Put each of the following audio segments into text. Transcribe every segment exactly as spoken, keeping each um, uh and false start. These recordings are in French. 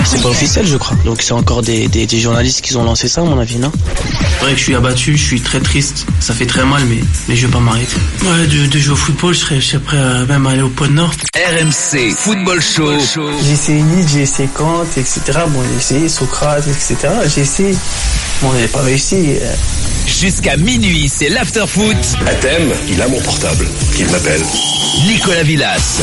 C'est pas officiel, je crois. Donc c'est encore des, des, des journalistes qui ont lancé ça, à mon avis, non? C'est vrai que je suis abattu, je suis très triste. Ça fait très mal, mais, mais je vais pas m'arrêter. Ouais, de, de jouer au football, je serais, je serais prêt à même aller au Pôle Nord. R M C Football Show. J'ai essayé Nietzsche, j'ai essayé Kant, et cetera. Bon, j'ai essayé Socrate, et cetera. J'ai essayé. Bon, j'ai pas réussi. Jusqu'à minuit, c'est l'after-foot. À thème, il a mon portable, qu'il m'appelle. Nicolas Villas.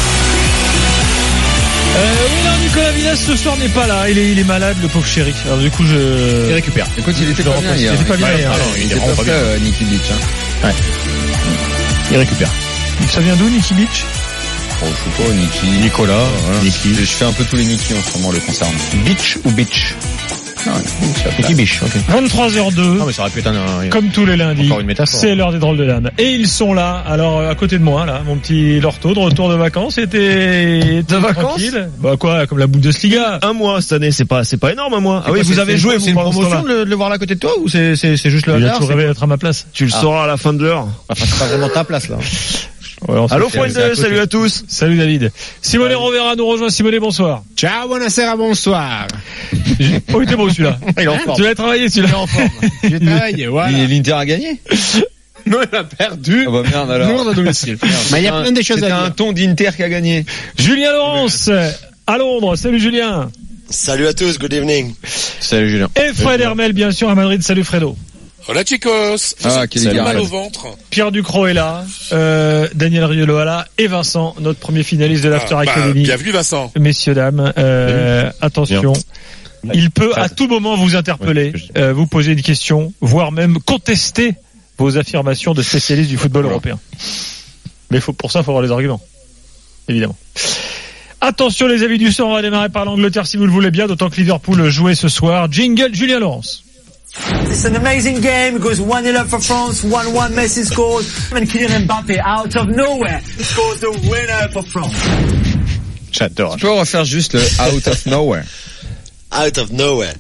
Euh, oui, non, Nicolas Villas ce soir n'est pas là. Il est, il est malade, le pauvre chéri. Alors du coup, je. Il récupère. Écoute, il était pas bien hier. Il était pas bien hier. Il était pas bien, Niki Beach. Ouais. Il récupère. Ça vient d'où, Niki Beach? Oh, je sais pas, Niki. Nicolas. Voilà. Niki. Je fais un peu tous les Niki en ce moment, le concernant. Beach ou Beach? Non, Niki Beach, ok. vingt-trois heures deux. Non, mais ça aurait pu être un, un, comme tous les lundis. Encore une métaphore. C'est l'heure des drôles de dames. Et ils sont là. Alors, à côté de moi, là, mon petit Lorto, de retour de vacances. Était, de vacances? Tranquille. Bah, quoi, comme la Bundesliga. Un mois, cette année, c'est pas, c'est pas énorme, un mois. Ah oui, vous avez joué, c'est une promotion de le, de le voir là à côté de toi, ou c'est, c'est, c'est juste le hasard? Il a hasard? toujours rêvé d'être à ma place. Tu le ah. sauras à la fin de l'heure. Enfin, c'est pas vraiment ta place, là. Ouais, Allô, Fuente, salut à tous. Salut David. Simone Rovera nous rejoint. Simone, bonsoir. Ciao, buonasera, bonsoir. Oh, il était beau celui-là. Il est en forme. Tu l'as travaillé celui-là. Il est en forme. J'ai travaillé, voilà. Et l'Inter a gagné? Non, il a perdu. Ah bah merde alors. Lourd à domicile. Mais il y a plein de choses à dire. C'était un ton d'Inter qui a gagné. Julien Laurence, à Londres. Salut Julien. Salut à tous, good evening. Salut Julien. Et Fred Hermel, bien sûr, à Madrid. Salut Fredo. Hola chicos. Ah, quel mal au ventre. Pierre Ducrot est là, euh, Daniel Riolo est là, et Vincent, notre premier finaliste de l'After ah, bah, Academy. Bienvenue Vincent. Messieurs, dames, euh, attention. Bien. Il peut à tout moment vous interpeller, euh, vous poser une question, voire même contester vos affirmations de spécialistes du football voilà. européen. Mais faut, pour ça, il faut avoir les arguments. Évidemment. Attention les amis du sort, on va démarrer par l'Angleterre si vous le voulez bien, d'autant que Liverpool jouait ce soir. Jingle, Julien Laurence. It's an amazing game. It goes one nil up for France, one one Messi scores, and Kylian Mbappé out of nowhere scores the winner for France. J'adore. Tu peux refaire juste le out of nowhere. Out of nowhere.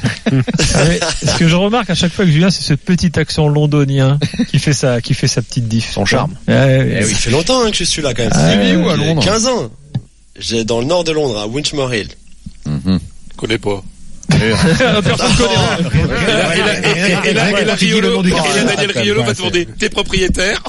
Ce que je remarque à chaque fois que Julien, c'est ce petit accent londonien qui fait sa, qui fait sa petite diff. Son charme. Ouais, ouais, eh oui, ça fait longtemps hein, que je suis là quand même. Ah, tu vis où à Londres? quinze ans. J'ai dans le nord de Londres, à Winchmore Hill. Mm-hmm. Je connais pas. Personne connaît. Et là, et là, Riolo, et là, Daniel Riolo va te demander, t'es propriétaire?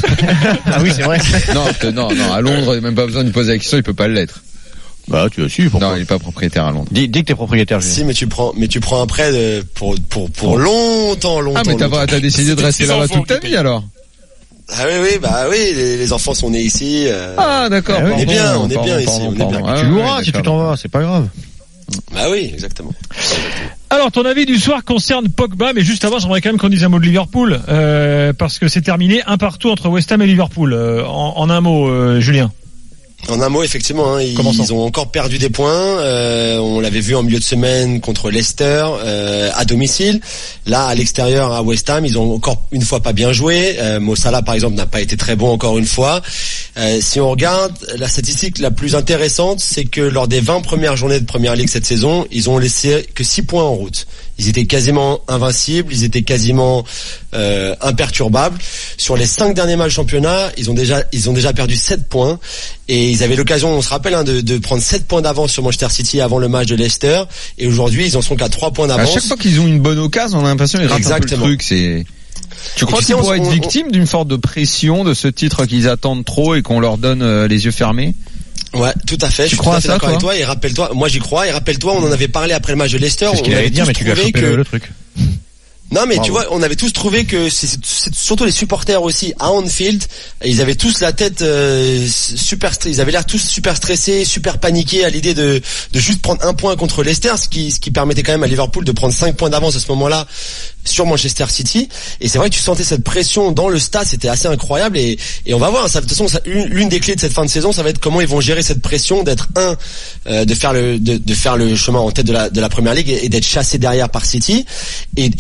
Ah oui, c'est vrai. Non, non, non, à Londres, il n'y a même pas besoin de poser la question, il peut pas l'être. Bah, tu as su, pourquoi? Non, il est pas propriétaire à Londres. Dis, dis que t'es propriétaire, Julien. Si, mais tu prends, mais tu prends un prêt de, pour, pour, pour longtemps, longtemps. Ah, mais t'as, longtemps. t'as décidé de rester là-bas toute ta vie, alors? Ah oui, oui, bah oui, les, les enfants sont nés ici. Euh... Ah, d'accord. On est bien, on est pardon, bien ici, pardon, on est pardon. bien. Ah, tu loueras ouais, si tu t'en vas, c'est pas grave. Bah oui, exactement. Alors, ton avis du soir concerne Pogba, mais juste avant, j'aimerais quand même qu'on dise un mot de Liverpool, euh, parce que c'est terminé un partout entre West Ham et Liverpool. Euh, en, en un mot, euh, Julien. En un mot, effectivement, hein, ils, ils ont encore perdu des points. Euh, on l'avait vu en milieu de semaine contre Leicester euh, à domicile. Là, à l'extérieur, à West Ham, ils ont encore une fois pas bien joué. Euh, Mo Salah, par exemple, n'a pas été très bon encore une fois. Euh, si on regarde, la statistique la plus intéressante, c'est que lors des vingt premières journées de Première Ligue cette saison, ils ont laissé que six points en route. Ils étaient quasiment invincibles, ils étaient quasiment euh, imperturbables. Sur les cinq derniers matchs championnat, ils ont déjà ils ont déjà perdu sept points et ils avaient l'occasion, on se rappelle, hein, de, de prendre sept points d'avance sur Manchester City avant le match de Leicester. Et aujourd'hui, ils en sont qu'à trois points d'avance. À chaque fois qu'ils ont une bonne occasion, on a l'impression qu'ils ratent un peu le truc. C'est... Tu crois qu'ils pourraient être victimes d'une sorte de pression de ce titre qu'ils attendent trop et qu'on leur donne euh, les yeux fermés? Ouais, tout à fait. Tu je suis crois tout à à fait ça, d'accord toi avec toi. Et rappelle-toi, moi j'y crois. Et rappelle-toi, on en avait parlé après le match de Leicester. C'est ce qu'il on allait avait dire, tous mais tu lui as trouvé chopé que... le, le truc. Non mais Bravo. tu vois, on avait tous trouvé que c'est, c'est surtout les supporters aussi à Anfield, ils avaient tous la tête euh, super, ils avaient l'air tous super stressés, super paniqués à l'idée de de juste prendre un point contre Leicester, ce qui ce qui permettait quand même à Liverpool de prendre cinq points d'avance à ce moment-là sur Manchester City. Et c'est vrai que tu sentais cette pression dans le stade, c'était assez incroyable et et on va voir. Ça, de toute façon, ça, une, l'une des clés de cette fin de saison, ça va être comment ils vont gérer cette pression d'être un, euh, de faire le de, de faire le chemin en tête de la de la Première Ligue et, et d'être chassé derrière par City, et, et de deux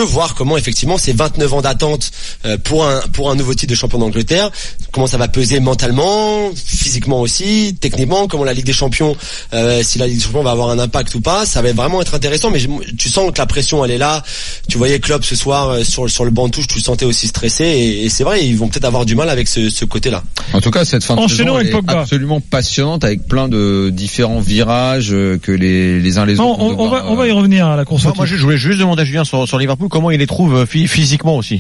voir comment effectivement ces vingt-neuf ans d'attente euh, pour un pour un nouveau titre de champion d'Angleterre, comment ça va peser mentalement, physiquement aussi, techniquement, comment la Ligue des Champions, euh, si la Ligue des Champions va avoir un impact ou pas, ça va vraiment être intéressant. Mais tu sens que la pression elle est là. Tu voyais Klopp ce soir euh, sur sur le banc de touche, tu le sentais aussi stressé et, et c'est vrai, ils vont peut-être avoir du mal avec ce, ce côté-là. En tout cas, cette fin de Enchaînons saison elle est absolument passionnante avec plein de différents virages que les les uns les non, autres. On, on, va, on va y revenir à la course. Moi, moi je voulais juste demander à Julien sur, sur Liverpool comment il les trouve physiquement aussi.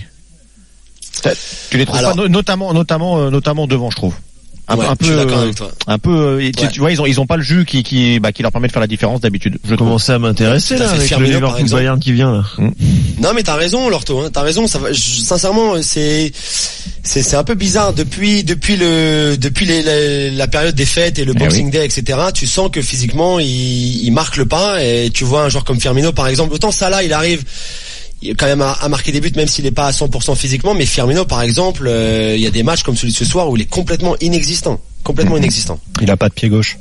Tu les trouves Alors, pas, notamment, notamment, notamment devant, je trouve. Un, ouais, un peu, je suis d'accord avec toi. un peu. Ouais. Tu, tu vois, ils ont, ils ont pas le jus qui, qui, bah, qui leur permet de faire la différence d'habitude. Je commençais à m'intéresser là avec le Liverpool Bayern qui vient là. Mmh. Non, mais t'as raison, Lorto. Hein, t'as raison. Ça va, je, sincèrement, c'est, c'est, c'est un peu bizarre depuis, depuis le, depuis les, les, la période des fêtes et le Boxing eh oui. Day, et cetera. Tu sens que physiquement, il, il marque le pas et tu vois un joueur comme Firmino, par exemple. Autant Salah, il arrive. Quand même à, à marquer des buts même s'il n'est pas à cent pour cent physiquement, mais Firmino par exemple euh, il y a des matchs comme celui de ce soir où il est complètement inexistant complètement mmh. inexistant. Il a pas de pied gauche.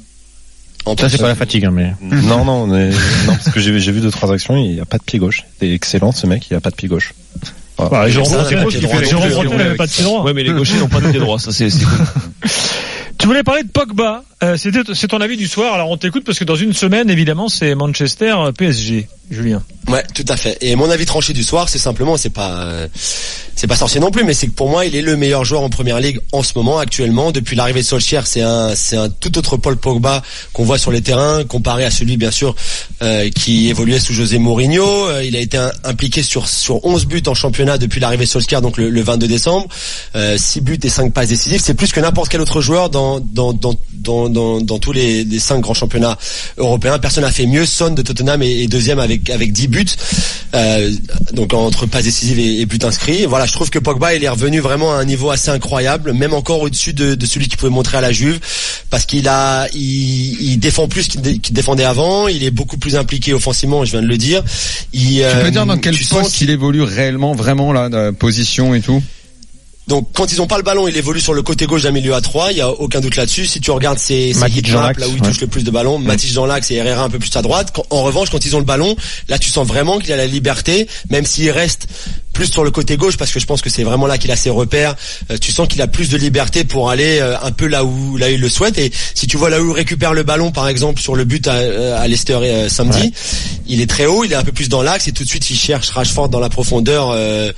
En ça c'est pas la fatigue hein, mais non non mais non parce que j'ai j'ai vu deux trois actions, il a pas de pied gauche. C'est excellent ce mec, il a pas de pied gauche. Voilà. Ouais, Jérôme Brunel n'avait pas de pied droit. Ouais mais les gauchers n'ont pas de pied droit, ça c'est c'est cool. Tu voulais parler de Pogba, euh, c'était c'est ton avis du soir. Alors on t'écoute parce que dans une semaine évidemment c'est Manchester P S G. Julien. Ouais, tout à fait. Et mon avis tranché du soir, c'est simplement, c'est pas, euh, c'est pas sorcier non plus, mais c'est que pour moi, il est le meilleur joueur en première ligue en ce moment, actuellement. Depuis l'arrivée de Solskjaer, c'est un, c'est un tout autre Paul Pogba qu'on voit sur les terrains, comparé à celui, bien sûr, euh, qui évoluait sous José Mourinho. Euh, il a été un, impliqué sur, sur onze buts en championnat depuis l'arrivée de Solskjaer, donc le, le vingt-deux décembre. Euh, six buts et cinq passes décisives. C'est plus que n'importe quel autre joueur dans, dans, dans, dans, dans, dans tous les, les cinq grands championnats européens. Personne n'a fait mieux. Son de Tottenham est, est deuxième avec, avec dix buts. Euh, donc entre passes décisives et, et buts inscrits. Voilà, je trouve que Pogba il est revenu vraiment à un niveau assez incroyable, même encore au-dessus de, de celui qu'il pouvait montrer à la Juve, parce qu'il a, il, il défend plus qu'il, dé, qu'il défendait avant. Il est beaucoup plus impliqué offensivement, je viens de le dire. Il, tu euh, peux dire dans quel poste il évolue réellement, vraiment là, la position et tout? Donc quand ils ont pas le ballon, il évolue sur le côté gauche d'un milieu à trois, il y a aucun doute là-dessus. Si tu regardes ses hits là où il ouais. touche le plus de ballons, ouais. Mathis dans l'axe et Herrera un peu plus à droite. Quand, en revanche, quand ils ont le ballon, là tu sens vraiment qu'il a la liberté, même s'il reste plus sur le côté gauche, parce que je pense que c'est vraiment là qu'il a ses repères. Euh, tu sens qu'il a plus de liberté pour aller euh, un peu là où là où il le souhaite. Et si tu vois là où il récupère le ballon, par exemple sur le but à, à Leicester euh, samedi, ouais. il est très haut, il est un peu plus dans l'axe et tout de suite il cherche Rashford dans la profondeur euh,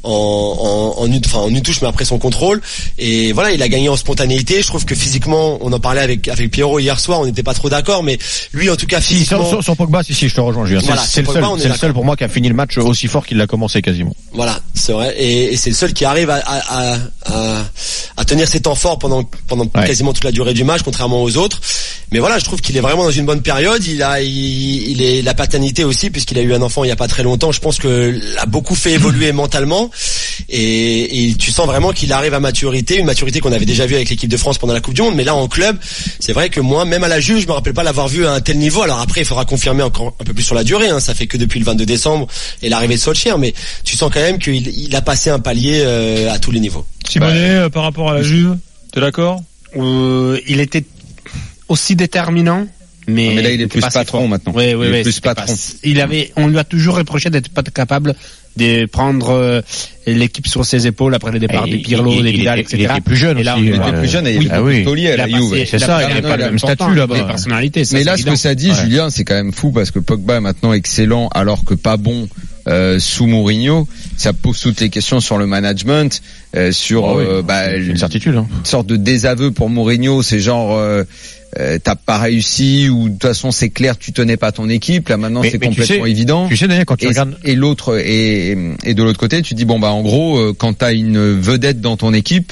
en en, en une enfin en une touche, mais après son contrôle. Et voilà, il a gagné en spontanéité. Je trouve que physiquement, on en parlait avec avec Pierrot hier soir, on n'était pas trop d'accord, mais lui en tout cas physiquement. Si, sur, sur Pogba, si si, je te rejoins, Julien. Voilà, c'est, c'est le seul, c'est le seul pour moi qui a fini le match aussi fort qu'il l'a commencé quasiment. Voilà, c'est vrai, et, et c'est le seul qui arrive à, à, à, à tenir ses temps forts pendant pendant ouais. quasiment toute la durée du match, contrairement aux autres. Mais voilà, je trouve qu'il est vraiment dans une bonne période. Il a, il, il est la paternité aussi, puisqu'il a eu un enfant il y a pas très longtemps. Je pense que l'a beaucoup fait évoluer mentalement, et, et tu sens vraiment qu'il arrive à maturité, une maturité qu'on avait déjà vue avec l'équipe de France pendant la Coupe du Monde. Mais là en club, c'est vrai que moi, même à la Juve, je me rappelle pas l'avoir vu à un tel niveau. Alors après, il faudra confirmer encore un peu plus sur la durée. Hein. Ça fait que depuis le vingt-deux décembre et l'arrivée de Solskjaer, mais tu sens quand même qu'il il a passé un palier euh, à tous les niveaux. Simonet, bah, euh, par rapport à la Juve, t'es d'accord? euh, Il était aussi déterminant, mais, non, mais là il est plus patron maintenant. Oui, oui, il oui, est plus patron. Pas, il avait, on lui a toujours reproché d'être pas capable de prendre euh, l'équipe sur ses épaules après le départ de Pirlo, des Vidal, et cetera. Il était plus jeune. Et là, aussi, il était plus jeune et il y avait Tolier à la Juve. C'est ça, il n'y avait pas le même statut là-bas. Les personnalités. Mais là, ce que ça dit, Julien, c'est quand même fou parce que Pogba est maintenant excellent alors que pas bon. Euh, sous Mourinho, ça pose toutes les questions sur le management, euh, sur oh oui, euh, bah, une certitude, hein. Une sorte de désaveu pour Mourinho, c'est genre euh, euh, t'as pas réussi ou de toute façon c'est clair tu tenais pas ton équipe, là maintenant mais, c'est mais complètement tu sais, évident. Tu sais Daniel, quand tu et, regardes et l'autre et, et de l'autre côté tu dis bon bah en gros euh, quand t'as une vedette dans ton équipe,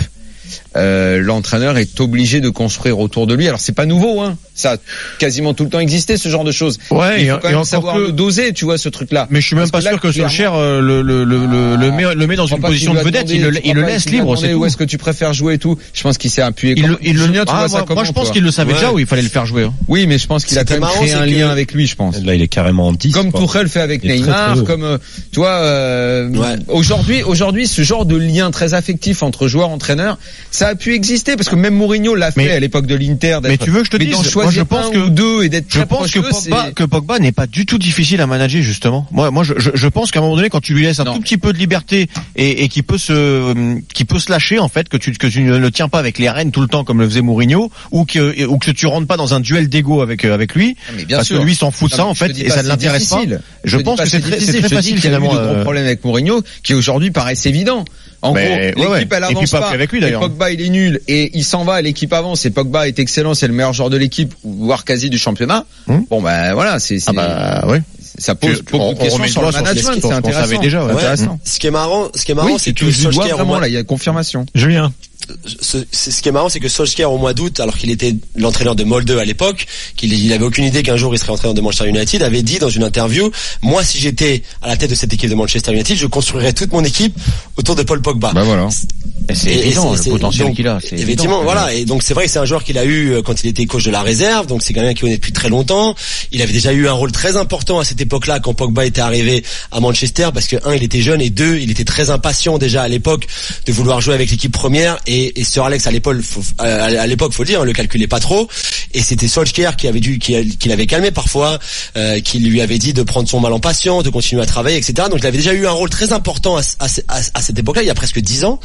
Euh, l'entraîneur est obligé de construire autour de lui. Alors c'est pas nouveau, hein. Ça a quasiment tout le temps existé ce genre de choses. Ouais, il faut quand et même savoir que... le doser, tu vois ce truc-là. Mais je suis même Parce pas que sûr là, que Solskjaer euh, le le le le, le met le met dans une position de vedette. Il le, il le laisse libre. C'est où est-ce que tu préfères jouer et tout. Je pense qu'il s'est appuyé. Il le, il le tu ah, vois ça moi, comment, moi je pense toi qu'il le savait ouais. déjà où il fallait le faire jouer. Hein. Oui, mais je pense qu'il a quand même marrant, créé un que... lien avec lui, je pense. Là, il est carrément en dix. Comme Tuchel fait avec Neymar, comme tu vois. Aujourd'hui, aujourd'hui, ce genre de lien très affectif entre joueurs entraîneurs, ça ça a pu exister parce que même Mourinho l'a fait mais, à l'époque de l'Inter. Mais tu veux que je te dise, moi je pense que deux et d'être je pense que Pogba, que Pogba n'est pas du tout difficile à manager justement. Moi, moi, je, je, je pense qu'à un moment donné, quand tu lui laisses un non. tout petit peu de liberté et, et qui peut se, qui peut se lâcher en fait, que tu que tu ne le tiens pas avec les rênes tout le temps comme le faisait Mourinho, ou que ou que tu rentres pas dans un duel d'ego avec avec lui, bien parce sûr. que lui s'en fout de ça en fait et ça ne l'intéresse pas. Je pense que c'est très c'est très facile finalement. Il y a eu de gros problèmes avec Mourinho qui aujourd'hui paraissent évidents. En mais, gros, ouais, l'équipe elle ouais. avance pas. Avec lui, et Pogba il est nul et il s'en va. L'équipe avance et Pogba est excellent, c'est le meilleur joueur de l'équipe, voire quasi du championnat. Hum. Bon ben voilà, c'est. Ah bah ouais. Ça pose beaucoup de questions sur le management, c'est intéressant. Déjà, ouais. intéressant. Ce qui est marrant, ce qui est marrant, oui, c'est que Solskjaer vraiment là, il y a confirmation. Julien. Ce, ce qui est marrant, c'est que Solskjaer au mois d'août, alors qu'il était l'entraîneur de Molde à l'époque, qu'il il avait aucune idée qu'un jour il serait entraîneur de Manchester United, avait dit dans une interview, moi si j'étais à la tête de cette équipe de Manchester United, je construirais toute mon équipe autour de Paul Pogba. Bah voilà. Et c'est et évident et c'est, le potentiel donc, qu'il a. C'est effectivement, évident, voilà. Et donc c'est vrai que c'est un joueur qu'il a eu quand il était coach de la réserve, donc c'est quelqu'un qui connaît depuis très longtemps. Il avait déjà eu un rôle très important à cette époque-là quand Pogba était arrivé à Manchester, parce que un, il était jeune et deux, il était très impatient déjà à l'époque de vouloir jouer avec l'équipe première. Et, et Sir Alex à l'époque, faut, à l'époque, faut le dire, hein, le calculait pas trop. Et c'était Solskjaer qui avait dû, qui, qui l'avait calmé parfois, euh, qui lui avait dit de prendre son mal en patience, de continuer à travailler, et cetera. Donc il avait déjà eu un rôle très important à, à, à, à cette époque-là, il y a presque dix ans.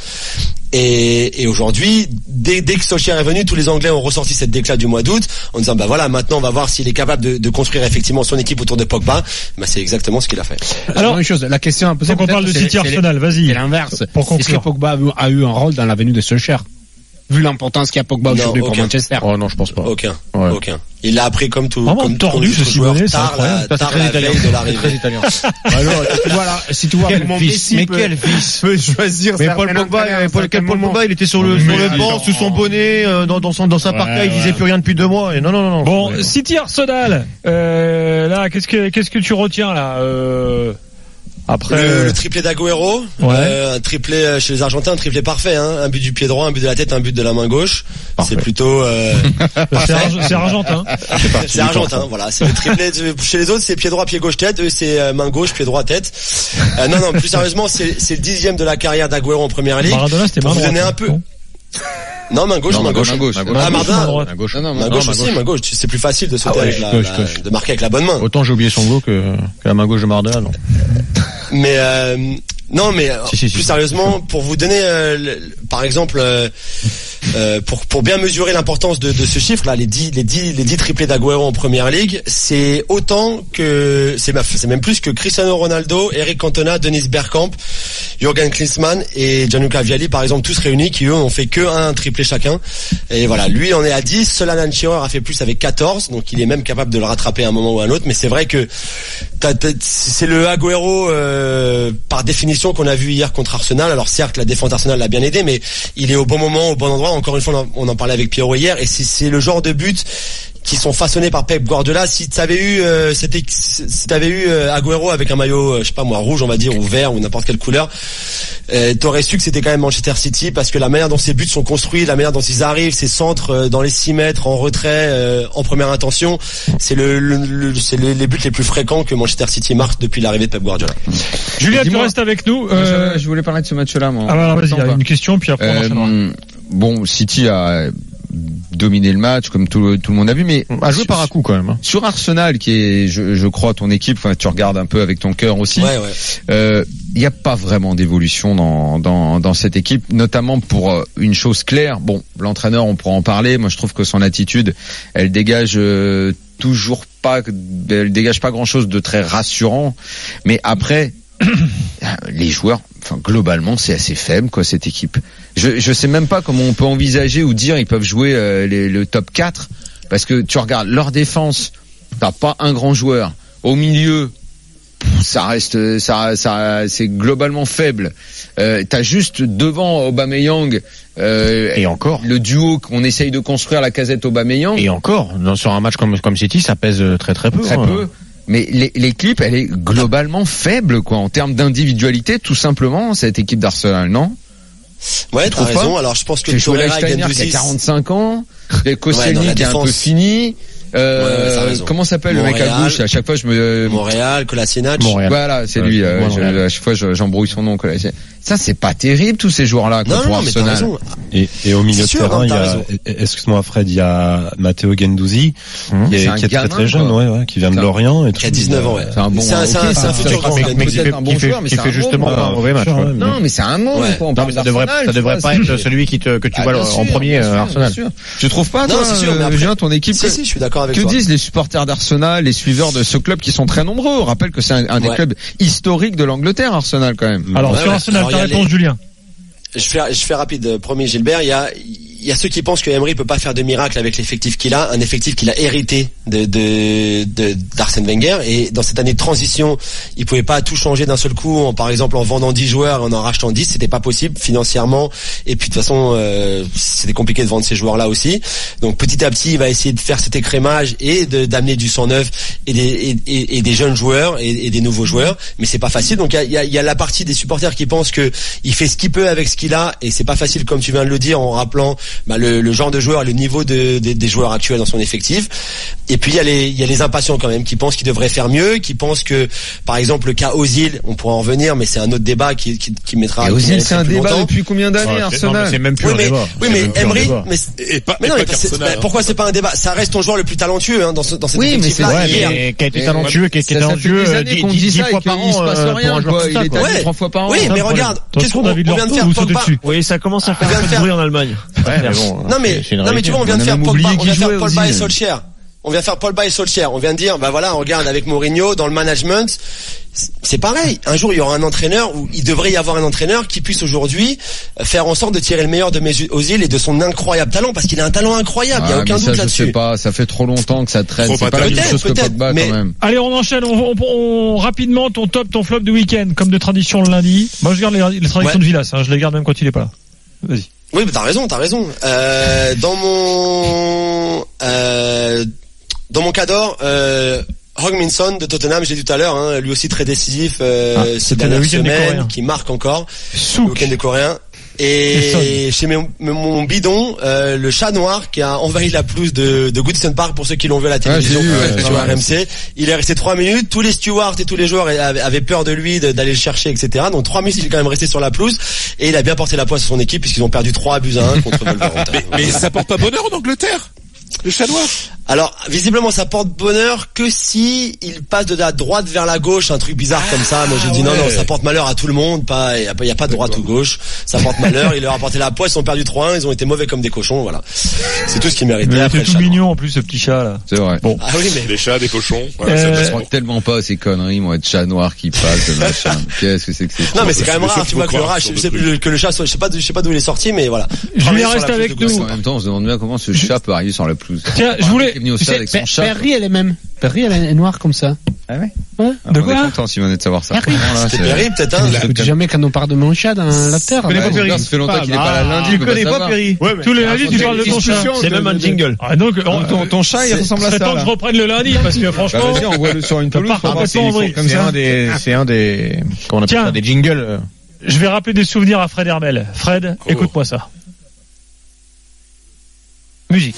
Et, et aujourd'hui, dès, dès que Solskjaer est venu, tous les Anglais ont ressorti cette déclat du mois d'août en disant bah voilà, maintenant on va voir s'il est capable de, de construire effectivement son équipe autour de Pogba. Bah c'est exactement ce qu'il a fait. Alors une chose, la question un peu. C'est qu'on parle de City Arsenal, vas-y. C'est l'inverse. Est-ce que Pogba a eu un rôle dans la venue de Solskjaer? Vu l'importance qu'il y a Pogba aujourd'hui pour Manchester. Oh non, je pense pas. Aucun. Ouais. Aucun. Il l'a appris comme tout. Vraiment comme tordu ce Simonet, c'est incroyable. Tard, tard la veille de l'arrivée. Très italien. Alors, voilà, si tu vois quel mon fils, mais quel fils peut choisir. Mais Paul Pogba, Paul, quel Paul Pogba, il était sur le, sur le banc, sous son bonnet, euh, dans, dans son, dans sa parka, ouais, il disait ouais. plus rien depuis deux mois. Et non, non, non, non. Bon, ouais. City Arsenal, euh, là, qu'est-ce que, qu'est-ce que tu retiens, là, euh, après le, le triplé d'Agüero, ouais. euh, un triplé chez les Argentins, un triplé parfait, hein, un but du pied droit, un but de la tête, un but de la main gauche. Parfait. C'est plutôt euh, c'est, arg- c'est argentin. C'est, c'est argentin, voilà. C'est le triplé. De, chez les autres, c'est pied droit, pied gauche, tête. Eux, c'est euh, main gauche, pied droit, tête. Euh, non, non. Plus sérieusement, c'est, c'est le dixième de la carrière d'Agüero en première ligue. Maradona, c'était main droite. Vous donner un peu. Non, main gauche, non, main gauche. Main gauche. Ah, Maradona. Main gauche. Non, non, main gauche aussi, main gauche. C'est plus facile de sauter ah ouais, avec la, gauche, la gauche. de marquer avec la bonne main. Autant j'ai oublié son go que, que la main gauche de Maradona, non. Mais, euh, non, mais si, si, plus si, sérieusement, si. pour vous donner, euh, le, par exemple, euh, euh, pour pour bien mesurer l'importance de, de ce chiffre-là, les dix les dix les dix triplés d'Agüero en première ligue, c'est autant que c'est c'est même plus que Cristiano Ronaldo, Eric Cantona, Dennis Bergkamp, Jürgen Klinsmann et Gianluca Vialli, par exemple, tous réunis, qui eux ont fait que un triplé chacun. Et voilà, lui en est à dix. Seul Alan Shearer a fait plus avec quatorze, donc il est même capable de le rattraper à un moment ou à un autre. Mais c'est vrai que t'as, t'as, c'est le Agüero euh, par définition qu'on a vu hier contre Arsenal. Alors certes, la défense d'Arsenal l'a bien aidé, mais il est au bon moment, au bon endroit. Encore une fois, on en parlait avec Pierrot hier, et c'est, c'est le genre de but qui sont façonnés par Pep Guardiola. Si t'avais eu, euh, c'était, si t'avais eu euh, Agüero avec un maillot, euh, je sais pas moi, rouge, on va dire, ou vert, ou n'importe quelle couleur, euh, t'aurais su que c'était quand même Manchester City, parce que la manière dont ces buts sont construits, la manière dont ils arrivent, ces centres euh, dans les six mètres, en retrait, euh, en première intention, c'est le, le, le c'est les, les buts les plus fréquents que Manchester City marque depuis l'arrivée de Pep Guardiola. Julien, tu restes avec nous. Euh... Je, je voulais parler de ce match-là, moi. Ah bah, vas-y, il y a une question, puis après on euh, enchaînera. Bon, City a dominé le match comme tout, tout le monde a vu, mais a joué par à coup quand même. Hein. Sur Arsenal, qui est, je, je crois, ton équipe. Enfin, tu regardes un peu avec ton cœur aussi. Ouais, ouais. Euh, il n'y a pas vraiment d'évolution dans, dans, dans cette équipe, notamment pour une chose claire. Bon, l'entraîneur, on pourra en parler. Moi, je trouve que son attitude, elle dégage euh, toujours pas, elle dégage pas grand-chose de très rassurant. Mais après, les joueurs, enfin globalement, c'est assez faible, quoi, cette équipe. Je je sais même pas comment on peut envisager ou dire ils peuvent jouer euh, les, le top quatre, parce que tu regardes leur défense, t'as pas un grand joueur. Au milieu, ça reste, ça, ça, c'est globalement faible. Euh, t'as juste devant Aubameyang. Euh, et encore le duo qu'on essaye de construire, la Lacazette Aubameyang. Et encore, dans, sur un match comme comme City, ça pèse très très peu. Très hein. peu. Mais l'équipe, elle est globalement faible, quoi, en termes d'individualité, tout simplement, cette équipe d'Arsenal, non? Ouais, t'as raison. Alors, je pense que Torreira et Gendouzi, qui a quarante-cinq ans, Koscielny ouais, qui est un peu fini. Euh, ouais, comment s'appelle Montréal, le mec à gauche? À chaque fois, je me. Montréal, Kolasinac. Voilà, c'est ouais, lui. Euh, je, à chaque fois, je, j'embrouille son nom. Kolasinac. Ça, c'est pas terrible, tous ces joueurs-là, quoi, non, pour non, Arsenal. Et, et au milieu de sûr, terrain, non, il y a, excuse-moi Fred, il y a Matteo Guendouzi, mmh. qui est, qui est très très jeune, ouais, ouais, qui vient de Lorient. Et qui a dix-neuf ans, ouais. C'est un bon, c'est un, c'est un, c'est un futur grand, peut-être un bon joueur, mais c'est un justement pas un mauvais match. Non, mais c'est un mot, quoi. Non, mais ça devrait, ça devrait pas être celui qui te, que tu vois en premier, Arsenal. Tu trouves pas, toi, Julien, ton équipe? Si, si, je suis d'accord avec toi. Que disent les supporters d'Arsenal, les suiveurs de ce club qui sont très nombreux? On rappelle que c'est un des clubs historiques de l'Angleterre, Arsenal, quand même. Alors, sur Arsenal, ta réponse, Julien? Je fais, je fais rapide. Premier Gilbert, il y a, il y a ceux qui pensent que Emery peut pas faire de miracle avec l'effectif qu'il a, un effectif qu'il a hérité de, de, de, d'Arsène Wenger. Et dans cette année de transition, il pouvait pas tout changer d'un seul coup, en, par exemple, en vendant dix joueurs et en en rachetant dix, c'était pas possible financièrement. Et puis, de toute façon, euh, c'était compliqué de vendre ces joueurs-là aussi. Donc, petit à petit, il va essayer de faire cet écrémage et de, d'amener du sang neuf et des, et, et, et des jeunes joueurs et, et des nouveaux joueurs. Mais c'est pas facile. Donc, il y a, il y a, il y a la partie des supporters qui pensent que il fait ce qu'il peut avec ce qu'il a et c'est pas facile, comme tu viens de le dire, en rappelant bah, le, le genre de joueur, le niveau de, de, des joueurs actuels dans son effectif. Et puis il y a les il y a les impatients quand même qui pensent qu'il devrait faire mieux, qui pensent que par exemple le cas Ozil, on pourra en revenir, mais c'est un autre débat qui qui, qui mettra. Et Ozil, c'est un débat longtemps. Depuis combien d'années, ouais, Arsenal? Non, c'est même plus oui, un mais, débat. Oui, mais Emery, mais, et pas, mais non, et mais c'est, bah, pourquoi c'est pas un débat? Ça reste ton joueur le plus talentueux hein, dans ce dans cet oui, effectif-là. Ouais, mais qui a été talentueux, qui a été talentueux dix fois par an. Il se passe rien, quoi. Il est talentueux trois fois par an. Oui, mais regarde, qu'est-ce qu'on vient de faire Pogba? Oui, ça commence à faire un peu de bruit en Allemagne. Non mais non mais tu vois, on vient de faire Pogba, on vient de faire Pogba et Solskjaer. On vient faire Pogba et Solskjaer. On vient de dire, bah voilà, on regarde avec Mourinho dans le management. C'est pareil. Un jour, il y aura un entraîneur ou il devrait y avoir un entraîneur qui puisse aujourd'hui faire en sorte de tirer le meilleur de Mesut Ozil et de son incroyable talent, parce qu'il a un talent incroyable. Il y a aucun doute là-dessus. Je sais pas. Ça fait trop longtemps que ça traîne. C'est pas la même chose que Pogba quand même. Allez, on enchaîne. On, on, on rapidement ton top, ton flop du week-end, comme de tradition le lundi. Moi, je garde les, les traditions ouais. de Villas. Hein, je les garde même quand il est pas là. Vas-y. Oui, mais t'as raison, t'as raison. Euh, dans mon euh, dans mon cadre, euh, Hong-Min-Son de Tottenham, j'ai dit tout à l'heure, hein, lui aussi très décisif euh, ah, ces dernières semaines, qui marque encore Souk. Le week-end des Coréens. Et chez mes, mon bidon, euh, le chat noir qui a envahi la pelouse de, de Goodison Park, pour ceux qui l'ont vu à la télévision, ah, vu, ouais, sur R M C. Il est resté trois minutes. Tous les stewards et tous les joueurs avaient peur de lui, de, d'aller le chercher, et cetera. Donc trois minutes, il est quand même resté sur la pelouse et il a bien porté la poisse à son équipe puisqu'ils ont perdu trois buts à un contre Wolverhampton. Mais, mais ça porte pas bonheur en Angleterre, le chat noir. Alors, visiblement, ça porte bonheur que si il passe de la droite vers la gauche, un truc bizarre comme ça. Moi, j'ai dit ouais. non, non, ça porte malheur à tout le monde. Pas, il y a, y a pas de droite ou gauche. Ça porte malheur. Il leur a porté la poisse. Ils ont perdu trois un. Ils ont été mauvais comme des cochons. Voilà. C'est tout ce qu'ils méritaient. Mais c'est tout mignon en plus, ce petit chat là. C'est vrai. Bon. Ah oui, mais les chats, des cochons. Voilà, euh... ça ne crois tellement pas à ces conneries, moi, de chat noir qui passe, de machin. Qu'est-ce que c'est que c'est? Non, mais c'est quand même rare, tu vois, que le rat, que le chat soit, je sais pas, je sais pas d'où il est sorti, mais voilà. Julien reste avec nous. En même temps, on se demande bien comment ce chat peut arriver sur la pelouse. Tiens, je voulais. Perry, elle est même. Perry, elle est noire comme ça. Ah ouais? Ouais. De quoi? On est content, Simon, de savoir ça. C'est Perry, peut-être, hein? J'écoute jamais quand on parle de mon chat dans l'after. Je connais pas Perry. Ça fait longtemps qu'il est pas là lundi. Tu connais pas Perry? Tous les lundis, tu parles de ton chat. C'est même un jingle. Ah, donc, ton chat, il ressemble à ça. C'est temps que je reprenne le lundi, parce que franchement. Vas-y, envoie-le sur une pelouse. C'est un des, c'est un des, comment on appelle ça, des jingles. Je vais rappeler des souvenirs à Fred Hermel. Fred, écoute-moi ça. Musique.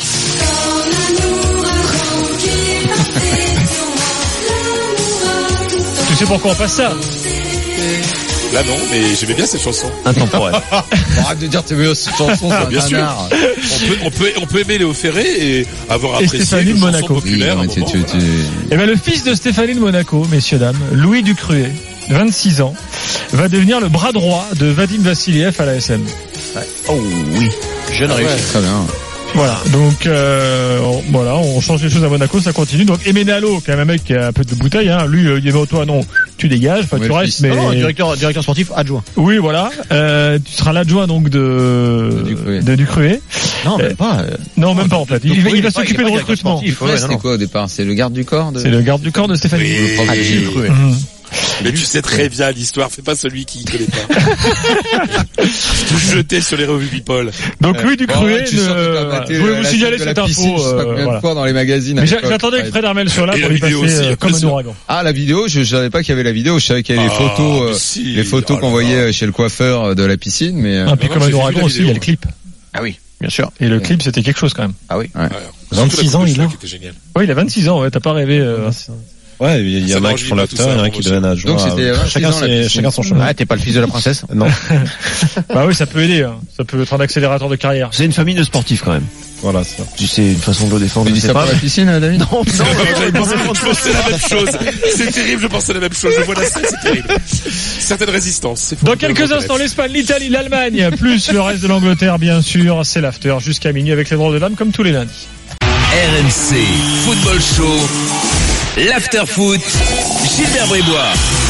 Tu sais pourquoi on passe ça? Là non, mais j'aimais bien cette chanson. Intemporelle. Arrête de dire que tu veux cette chanson, c'est bien sûr. On peut, on peut, on peut aimer Léo Ferré et avoir et apprécié Stéphanie de Monaco. Populaire. Oui, tu, tu, tu... Et ben le fils de Stéphanie de Monaco, messieurs dames, Louis Ducruet, vingt-six ans, va devenir le bras droit de Vadim Vassiliev à la S M. Ouais. Oh oui, jeune ah, réussi. Ouais. Très bien. Voilà, donc euh, on, voilà, on change les choses à Monaco, ça continue. Donc Emenalo, quand même un mec qui a un peu de bouteille, hein. Lui, il dit non, toi non, tu dégages, enfin tu restes, mais non, non, directeur, directeur sportif adjoint. Oui, voilà, euh, tu seras l'adjoint donc de de Ducruet. Non, même pas. Euh... Non, même pas en fait. Il, il, il va s'occuper de recrutement. Ouais, c'était quoi au départ? C'est le garde du corps de... C'est le garde du corps de Stéphanie. Oui, le oui. Ducruet. Mmh. Mais tu sais très bien l'histoire, fais pas celui qui connaît pas. Tout jeté sur les revues People. Donc Louis Ducruet, je voulais vous signaler cette info. Combien de fois dans les magazines. Mais j'attendais que Fred Hermel soit là pour lui passer comme un ouragan. Ah, la vidéo, je savais pas qu'il y avait la vidéo, je savais qu'il y avait les photos, les photos qu'on voyait chez le coiffeur de la piscine, mais. Ah, puis comme un ouragan aussi, il y a le clip. Ah oui, bien sûr. Et le clip, c'était quelque chose quand même. Ah oui. vingt-six ans, il a. Oui, il a vingt-six ans, ouais, t'as pas rêvé. Ouais, il y en a qui font l'acteur, il y en a qui deviennent adjoint. Donc c'était chacun ses, chacun son chemin. Ah, t'es pas le fils de la princesse? Non. Bah oui, ça peut aider, hein. Ça peut être un accélérateur de carrière. C'est une famille de sportifs quand même. Voilà, c'est ça. Tu sais, une façon de le défendre. Tu dis ça pour la piscine, David? Non, non, j'avais pensé, je pensais la même chose. C'est terrible, je pensais la même chose. Je vois la scène, c'est terrible. Certaine résistance. Dans quelques instants, l'Espagne, l'Italie, l'Allemagne, plus le reste de l'Angleterre, bien sûr. C'est l'after jusqu'à minuit avec les drôles de dames, comme tous les lundis. R M C Football Show, l'after foot, Gilbert Brébois.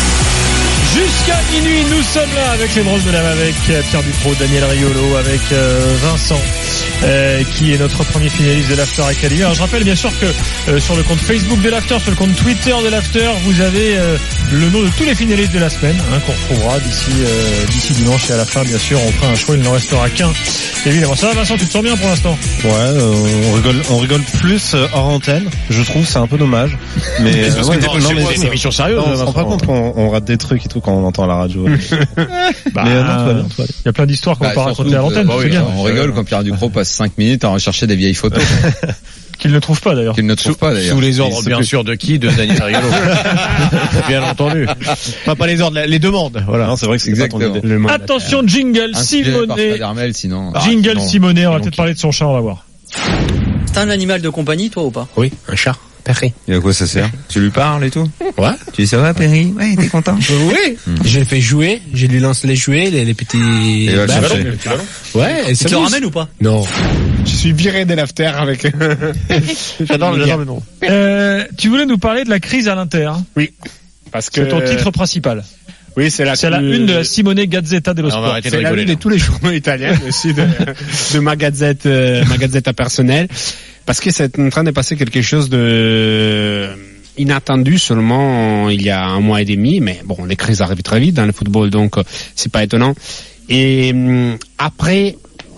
Jusqu'à minuit, nous sommes là avec les drôles de dames, avec Pierre Dutro, Daniel Riolo, avec euh, Vincent, euh, qui est notre premier finaliste de l'After Academy. Alors je rappelle bien sûr que euh, sur le compte Facebook de l'After, sur le compte Twitter de l'After, vous avez euh, le nom de tous les finalistes de la semaine, hein, qu'on retrouvera d'ici euh, d'ici dimanche, et à la fin, bien sûr, on fera un choix, il n'en restera qu'un. Évidemment, ça va Vincent, tu te sens bien pour l'instant? Ouais, euh, on rigole, on rigole plus hors antenne. Je trouve c'est un peu dommage. Mais euh, ouais, non, non, mais c'est une émission sérieuse. On se rend pas compte qu'on on rate des trucs et tout quand on entend à la radio. Bah, mais euh, non, tout va bien, tout va bien. Il y a plein d'histoires qu'on bah, peut pas raconter à l'antenne. Bah oui, bien. On rigole quand Pierre Ducrot passe cinq minutes à rechercher des vieilles photos. Qu'il ne trouve pas d'ailleurs. Qu'il ne trouve pas d'ailleurs. Sous les ordres, bien sûr, de qui? De Daniel Riolo. Bien entendu. Pas, pas les ordres, les demandes. Voilà. Non, c'est vrai que c'est exactement. Attention, jingle Simonet. Sinon. Ah, Jingle sinon. Simonet, on va peut-être parler de son chat, on va voir. T'as un animal de compagnie, toi, ou pas? Oui, un chat. Perry. Et à quoi ça sert? Tu lui parles et tout? Ouais. Tu dis ça va, Perry? Ouais, t'es content? Oui. Hmm. Je l'ai fait jouer, je lui lance les jouets, les, les petits... Et bah, ballons. Ouais, et tu le ramènes ou pas? Non. Je suis viré de l'after avec... J'adore le nom. Euh, tu voulais nous parler de la crise à l'Inter. Oui. Parce que... C'est ton titre principal. Oui, c'est la, c'est la une de la Simone Gazzetta dello Sport. C'est la une de tous les journaux italiens aussi de, de ma Gazette, euh, ma Gazzetta personnelle. Parce que c'est en train de passer quelque chose de inattendu seulement il y a un mois et demi, mais bon, les crises arrivent très vite dans le football, donc c'est pas étonnant. Et après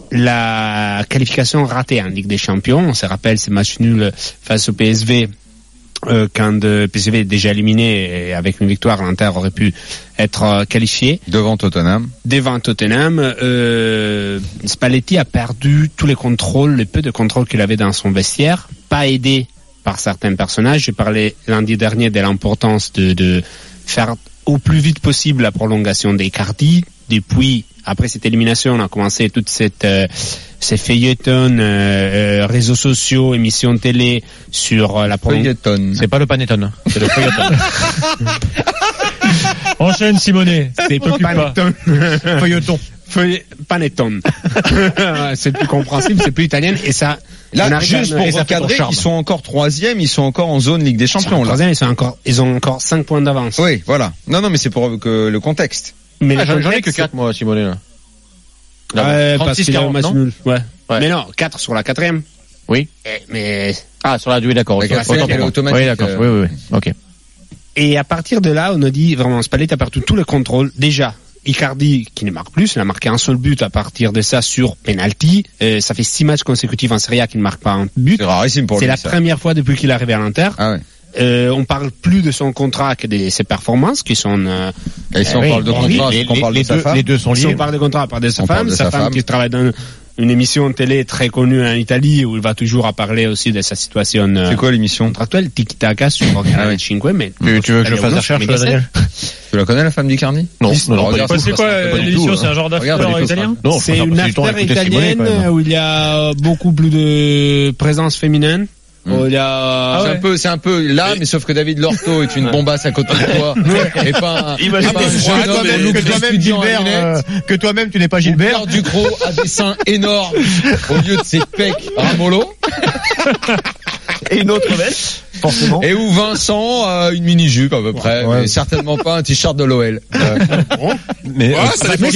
la qualification ratée en Ligue des Champions, on se rappelle ces matchs nuls face au P S V, euh, quand le P S V est déjà éliminé et avec une victoire, l'Inter aurait pu être qualifié. Devant Tottenham. Devant Tottenham, euh, Spalletti a perdu tous les contrôles, le peu de contrôle qu'il avait dans son vestiaire, pas aidé par certains personnages. J'ai parlé lundi dernier de l'importance de, de faire au plus vite possible la prolongation d'Icardi. Depuis, après cette élimination, on a commencé toute cette euh, ces feuilletons, euh, euh, réseaux sociaux, émissions télé sur euh, la prolongation. C'est pas le panettone, c'est le feuilleton. Enchaîne Simonet. C'est panettone. Feuilleton. Feuille... Panettone. C'est plus compréhensible, c'est plus italien et ça. Là, juste pour recadrer, ils sont encore troisième, ils sont encore en zone Ligue des Champions. Là. Troisième, ils sont encore, ils ont encore cinq points d'avance. Oui, voilà. Non, non, mais c'est pour que le contexte. Mais ah, j'en ai que quatre, moi, Simonet, là. là ouais, parce qu'il y a un match nul. Ouais. ouais. Mais non, quatre sur la quatrième. Oui. Et, mais. Ah, sur la durée, d'accord. La quatrième, elle est automatique. Oui, d'accord. Euh... Oui, oui, oui. Ok. Et à partir de là, on a dit vraiment, Spalletti a perdu tous les contrôles. Déjà, Icardi, qui ne marque plus, il a marqué un seul but à partir de ça sur penalty. Euh, ça fait six matchs consécutifs en Serie A qu'il ne marque pas un but. C'est rarissime pour lui. C'est la ça. première fois depuis qu'il est arrivé à l'Inter. Ah ouais. Euh, on parle plus de son contrat que de ses performances qui sont. Euh, Et si on oui, parle de contrat, les, on parle les de sa deux, femme. Les deux sont liés. Si on parle de contrat, on parle de sa on femme, de sa, sa femme, femme qui travaille dans une émission télé très connue en Italie où il va toujours à parler aussi de sa situation. Euh, C'est quoi l'émission contractuelle? Tiki Taka sur Canale cinq. Mais tu, tu veux que je fasse la recherche, Daniel? Tu la connais la femme d'Icardi? Non, non, non. Regarde, c'est quoi l'émission? C'est un genre d'after italien? Non, c'est une affaire italienne où il y a beaucoup plus de présence féminine. Oh, il y a... ah ouais. C'est un peu, c'est un peu là, mais sauf que David Lorto est une bombasse à côté de toi. Et pas un, imagine pas un jeune homme toi-même, que toi-même, Gilbert, euh, que toi-même, tu n'es pas Gilbert. Pierre Ducrot a des seins énormes au lieu de ses pecs ramolo. Et une autre veste, forcément. Et où Vincent a une mini-jupe à peu près, ouais. Mais certainement pas un t-shirt de l'O L. Euh, mais ouais, ça dépend.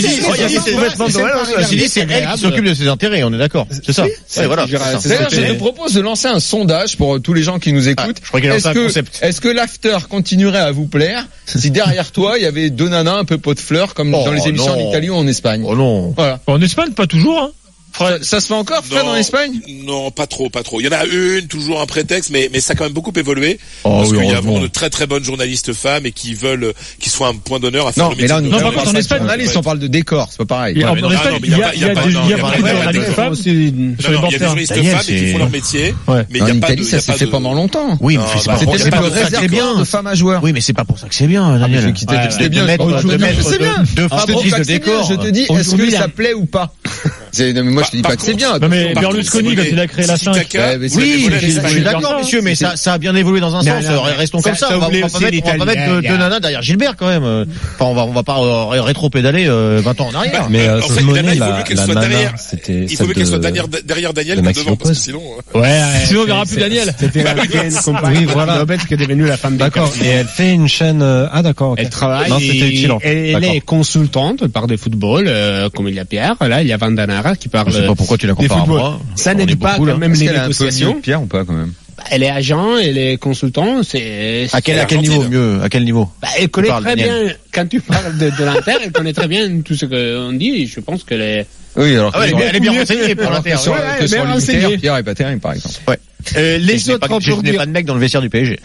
C'est elle qui s'occupe de ses intérêts, on est d'accord. C'est ça. Ouais, voilà. D'ailleurs, je te propose de lancer un sondage pour tous les gens qui nous écoutent. Ah, je crois qu'il a lancé un concept. Est-ce que l'after continuerait à vous plaire si derrière toi il y avait deux nanas un peu pot de fleurs comme oh, dans les émissions non. en Italie ou en Espagne? Oh non. Voilà. En Espagne, pas toujours, hein. Ça, ça se fait encore, Fred, en Espagne? Non, pas trop, pas trop. Il y en a une, toujours un prétexte, mais, mais ça a quand même beaucoup évolué. Oh, parce oui, qu'il y a vraiment de très très bonnes journalistes femmes et qui veulent, qui soient un point d'honneur à faire non, le métier. Mais là, de non, par contre, en Espagne, journaliste, on parle de décor, c'est pas pareil. Et en Espagne, il y a, il y a, il y a beaucoup de journalistes femmes sur les Il y a des journalistes femmes qui font leur métier. Ouais. Mais il y a en pas Italie, de, ça s'est fait de... pendant longtemps. Oui, mais c'est pas pour ça que c'est bien de femmes à joueurs. Oui, mais c'est pas pour ça que c'est bien, Daniel. C'était bien. C'est bien. Deux femmes de décor. Je te dis, est-ce que ça plaît ou pas? Moi, je te dis pas que c'est bien. Non, mais Berlusconi, quand il a créé la cinq. Oui, je suis d'accord, monsieur, mais ça, ça a bien évolué dans un sens. Restons comme ça. On va pas mettre de nana derrière Gilbert, quand même. Enfin, on va, on va pas rétro-pédaler vingt ans en arrière. Mais, euh, en fait, Simonet, il faut la, mieux qu'elle la soit nana, derrière. c'était Il faut mieux qu'elle soit derrière, derrière Daniel que devant, parce que sinon. Ouais, sinon, il n'y aura plus Daniel. C'était la compagnie Nobel qui est devenue la femme d'accord. Et elle fait une chaîne, ah, d'accord, Elle travaille. Non, c'était utile. Elle est consultante, elle parle de football, comme il y a Pierre. Là, il y a Vandanara qui parle. Je sais pas pourquoi tu la compares à moi. Ça n'aide pas quand même les négociations. Pierre ou pas, quand même? Elle est agent, elle est consultant, c'est... À quel, à quel niveau mieux? À quel niveau? Bah, elle connaît très Daniel. bien, quand tu parles de, de l'Inter, elle connaît très bien tout ce qu'on dit, et je pense qu'elle est... Oui, alors ah ouais, elle, est bien renseignée pour l'Inter. Sur, ouais, que sur l'Inter, Pierre est pas terrible, par exemple. Ouais. Euh, les autres pas, je n'ai pas de mec dans le vestiaire du P S G.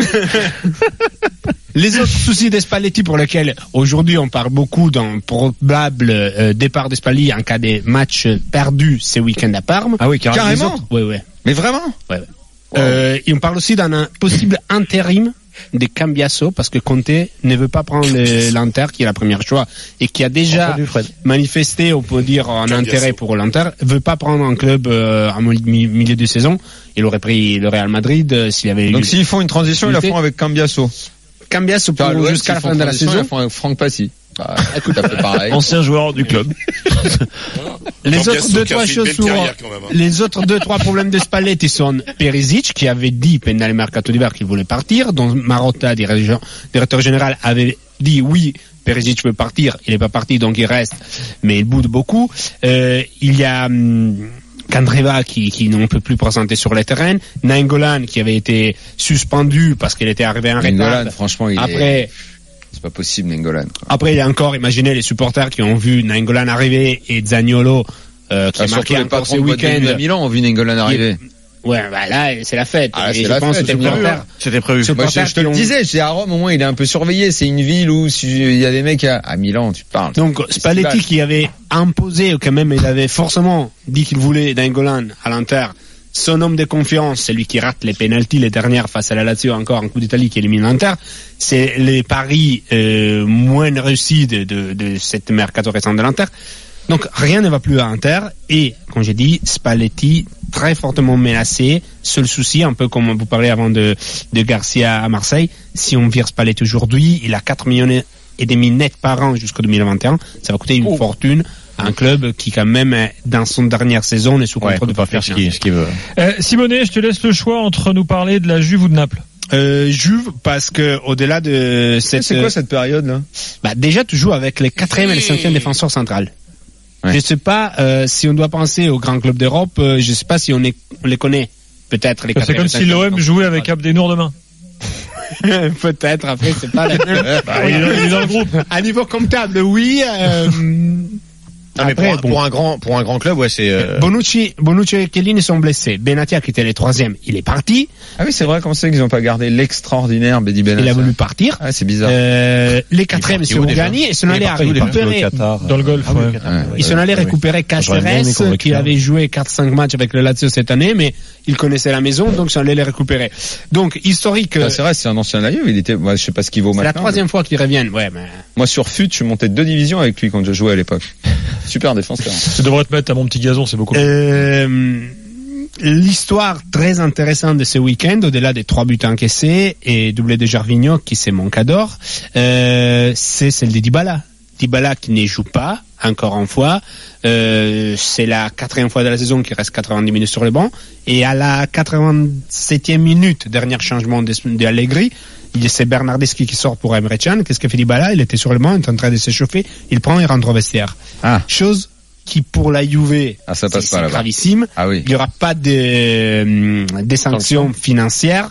Les autres soucis d'Espalletti pour lesquels aujourd'hui on parle beaucoup d'un probable euh, départ d'Espalletti en cas des matchs perdus ces week-ends à Parme. Ah oui, carrément. Oui, oui. Mais vraiment? Ouais, ouais. Wow. Euh, et on parle aussi d'un possible intérim de Cambiasso parce que Conte ne veut pas prendre l'Inter qui est la première choix et qui a déjà manifesté, on peut dire, un Cambiasso. Intérêt pour l'Inter, veut pas prendre un club euh, en milieu de saison. Il aurait pris le Real Madrid euh, s'il avait. Donc s'ils font une transition, ils la font avec Cambiasso. Cambiasso pour jusqu'à la fin de la saison. Ils font Franck Passy. Bah, écoute, un peu pareil. Ancien joueur du club. Les autres deux, trois choses sur, les autres deux, trois problèmes de Spalletti sont Perisic, qui avait dit pendant le mercato d'hiver qu'il voulait partir, dont Marotta, directeur général, avait dit oui, Perisic veut partir, il n'est pas parti, donc il reste, mais il boude beaucoup. Euh, il y a, hum, Candreva qui, qui ne peut plus présenter sur les terrains, Nainggolan qui avait été suspendu parce qu'il était arrivé en retard. Franchement, il Après, est... C'est pas possible, Nainggolan. Après, il y a encore, imaginez les supporters qui ont vu Nainggolan arriver et Zaniolo, euh, qui ah, a marqué encore ce week-end. À Milan, ont vu Nainggolan arriver. Il... Ouais, bah là, c'est la fête. Ah, c'est la fête. C'était prévu. C'était prévu. Moi, je, je te le disais, c'est à Rome, au moins, il est un peu surveillé. C'est une ville où il y a des mecs à, à Milan, tu parles. Donc, Spalletti qui avait imposé, quand même, il avait forcément dit qu'il voulait Nainggolan à l'Inter. Son homme de confiance, c'est lui qui rate les pénaltys les dernières face à la Lazio, encore en Coupe d'Italie qui élimine l'Inter. C'est les paris euh, moins réussis de, de, de cette mercato récente de l'Inter. Donc rien ne va plus à l'Inter et, comme j'ai dit, Spalletti très fortement menacé. Seul souci, un peu comme vous parlez avant de, de Garcia à Marseille, si on vire Spalletti aujourd'hui, il a quatre millions et demi net par an jusqu'en deux mille vingt et un. Ça va coûter une oh. fortune. Un club qui, quand même, dans son dernière saison, est sous contrôle ouais, de pas faire ce qu'il qu veut. Euh, Simonet, je te laisse le choix entre nous parler de la Juve ou de Naples. Euh, Juve, parce que au-delà de cette... C'est quoi cette période-là? Bah, déjà, tu joues avec les quatrième et les cinquième défenseurs centrales. Ouais. Je sais pas euh, si on doit penser aux grands clubs d'Europe, euh, je sais pas si on, est, on les connaît. Peut-être les C'est comme si l'O M jouait avec Abdenour demain. Peut-être, après, c'est pas la même. Bah, il est dans le groupe. À niveau comptable, oui. Euh, Non, mais Après, pour, un, bon. pour un grand pour un grand club, ouais, c'est euh... Bonucci, Bonucci et Chiellini sont blessés. Benatia qui était le troisième, il est parti. Ah oui, c'est vrai, comment c'est qu'ils n'ont pas gardé l'extraordinaire Bedi Benatia? Il a voulu partir. Ah, c'est bizarre. Euh, les quatrièmes ils sont gagnés et ils sont allés récupérer dans le golf. Ah, oui, ouais. Ouais, ils sont allés récupérer Caceres qui avait joué quatre cinq matchs avec le Lazio cette année, mais il connaissait la maison, donc ils sont allés les récupérer. Donc historique. Caceres, c'est un ancien Lazio, il était, moi, je sais pas ce qu'il vaut maintenant. C'est la troisième mais... fois qu'il revient. Ouais, mais... Moi sur Fut, je suis monté deux divisions avec lui quand je jouais à l'époque. Super défenseur. Tu devrais te mettre à mon petit gazon, c'est beaucoup. Euh, l'histoire très intéressante de ce week-end, au-delà des trois buts encaissés et doublé de Gervinho, qui c'est mon cador, euh, c'est celle de Dybala. Dybala qui ne joue pas, encore une fois. Euh, c'est la quatrième fois de la saison qu'il reste quatre-vingt-dix minutes sur le banc. Et à la quatre-vingt-septième minute, dernier changement de, de Allegri, c'est Bernardeschi qui sort pour Emre Can. Qu'est-ce que fait Dybala? Il était sur le banc, il est en train de s'échauffer. Il prend et rentre au vestiaire. Ah. Chose qui pour la Juve, ah, ça passe c'est pas gravissime. Ah oui. Il n'y aura pas de, euh, des sanctions financières,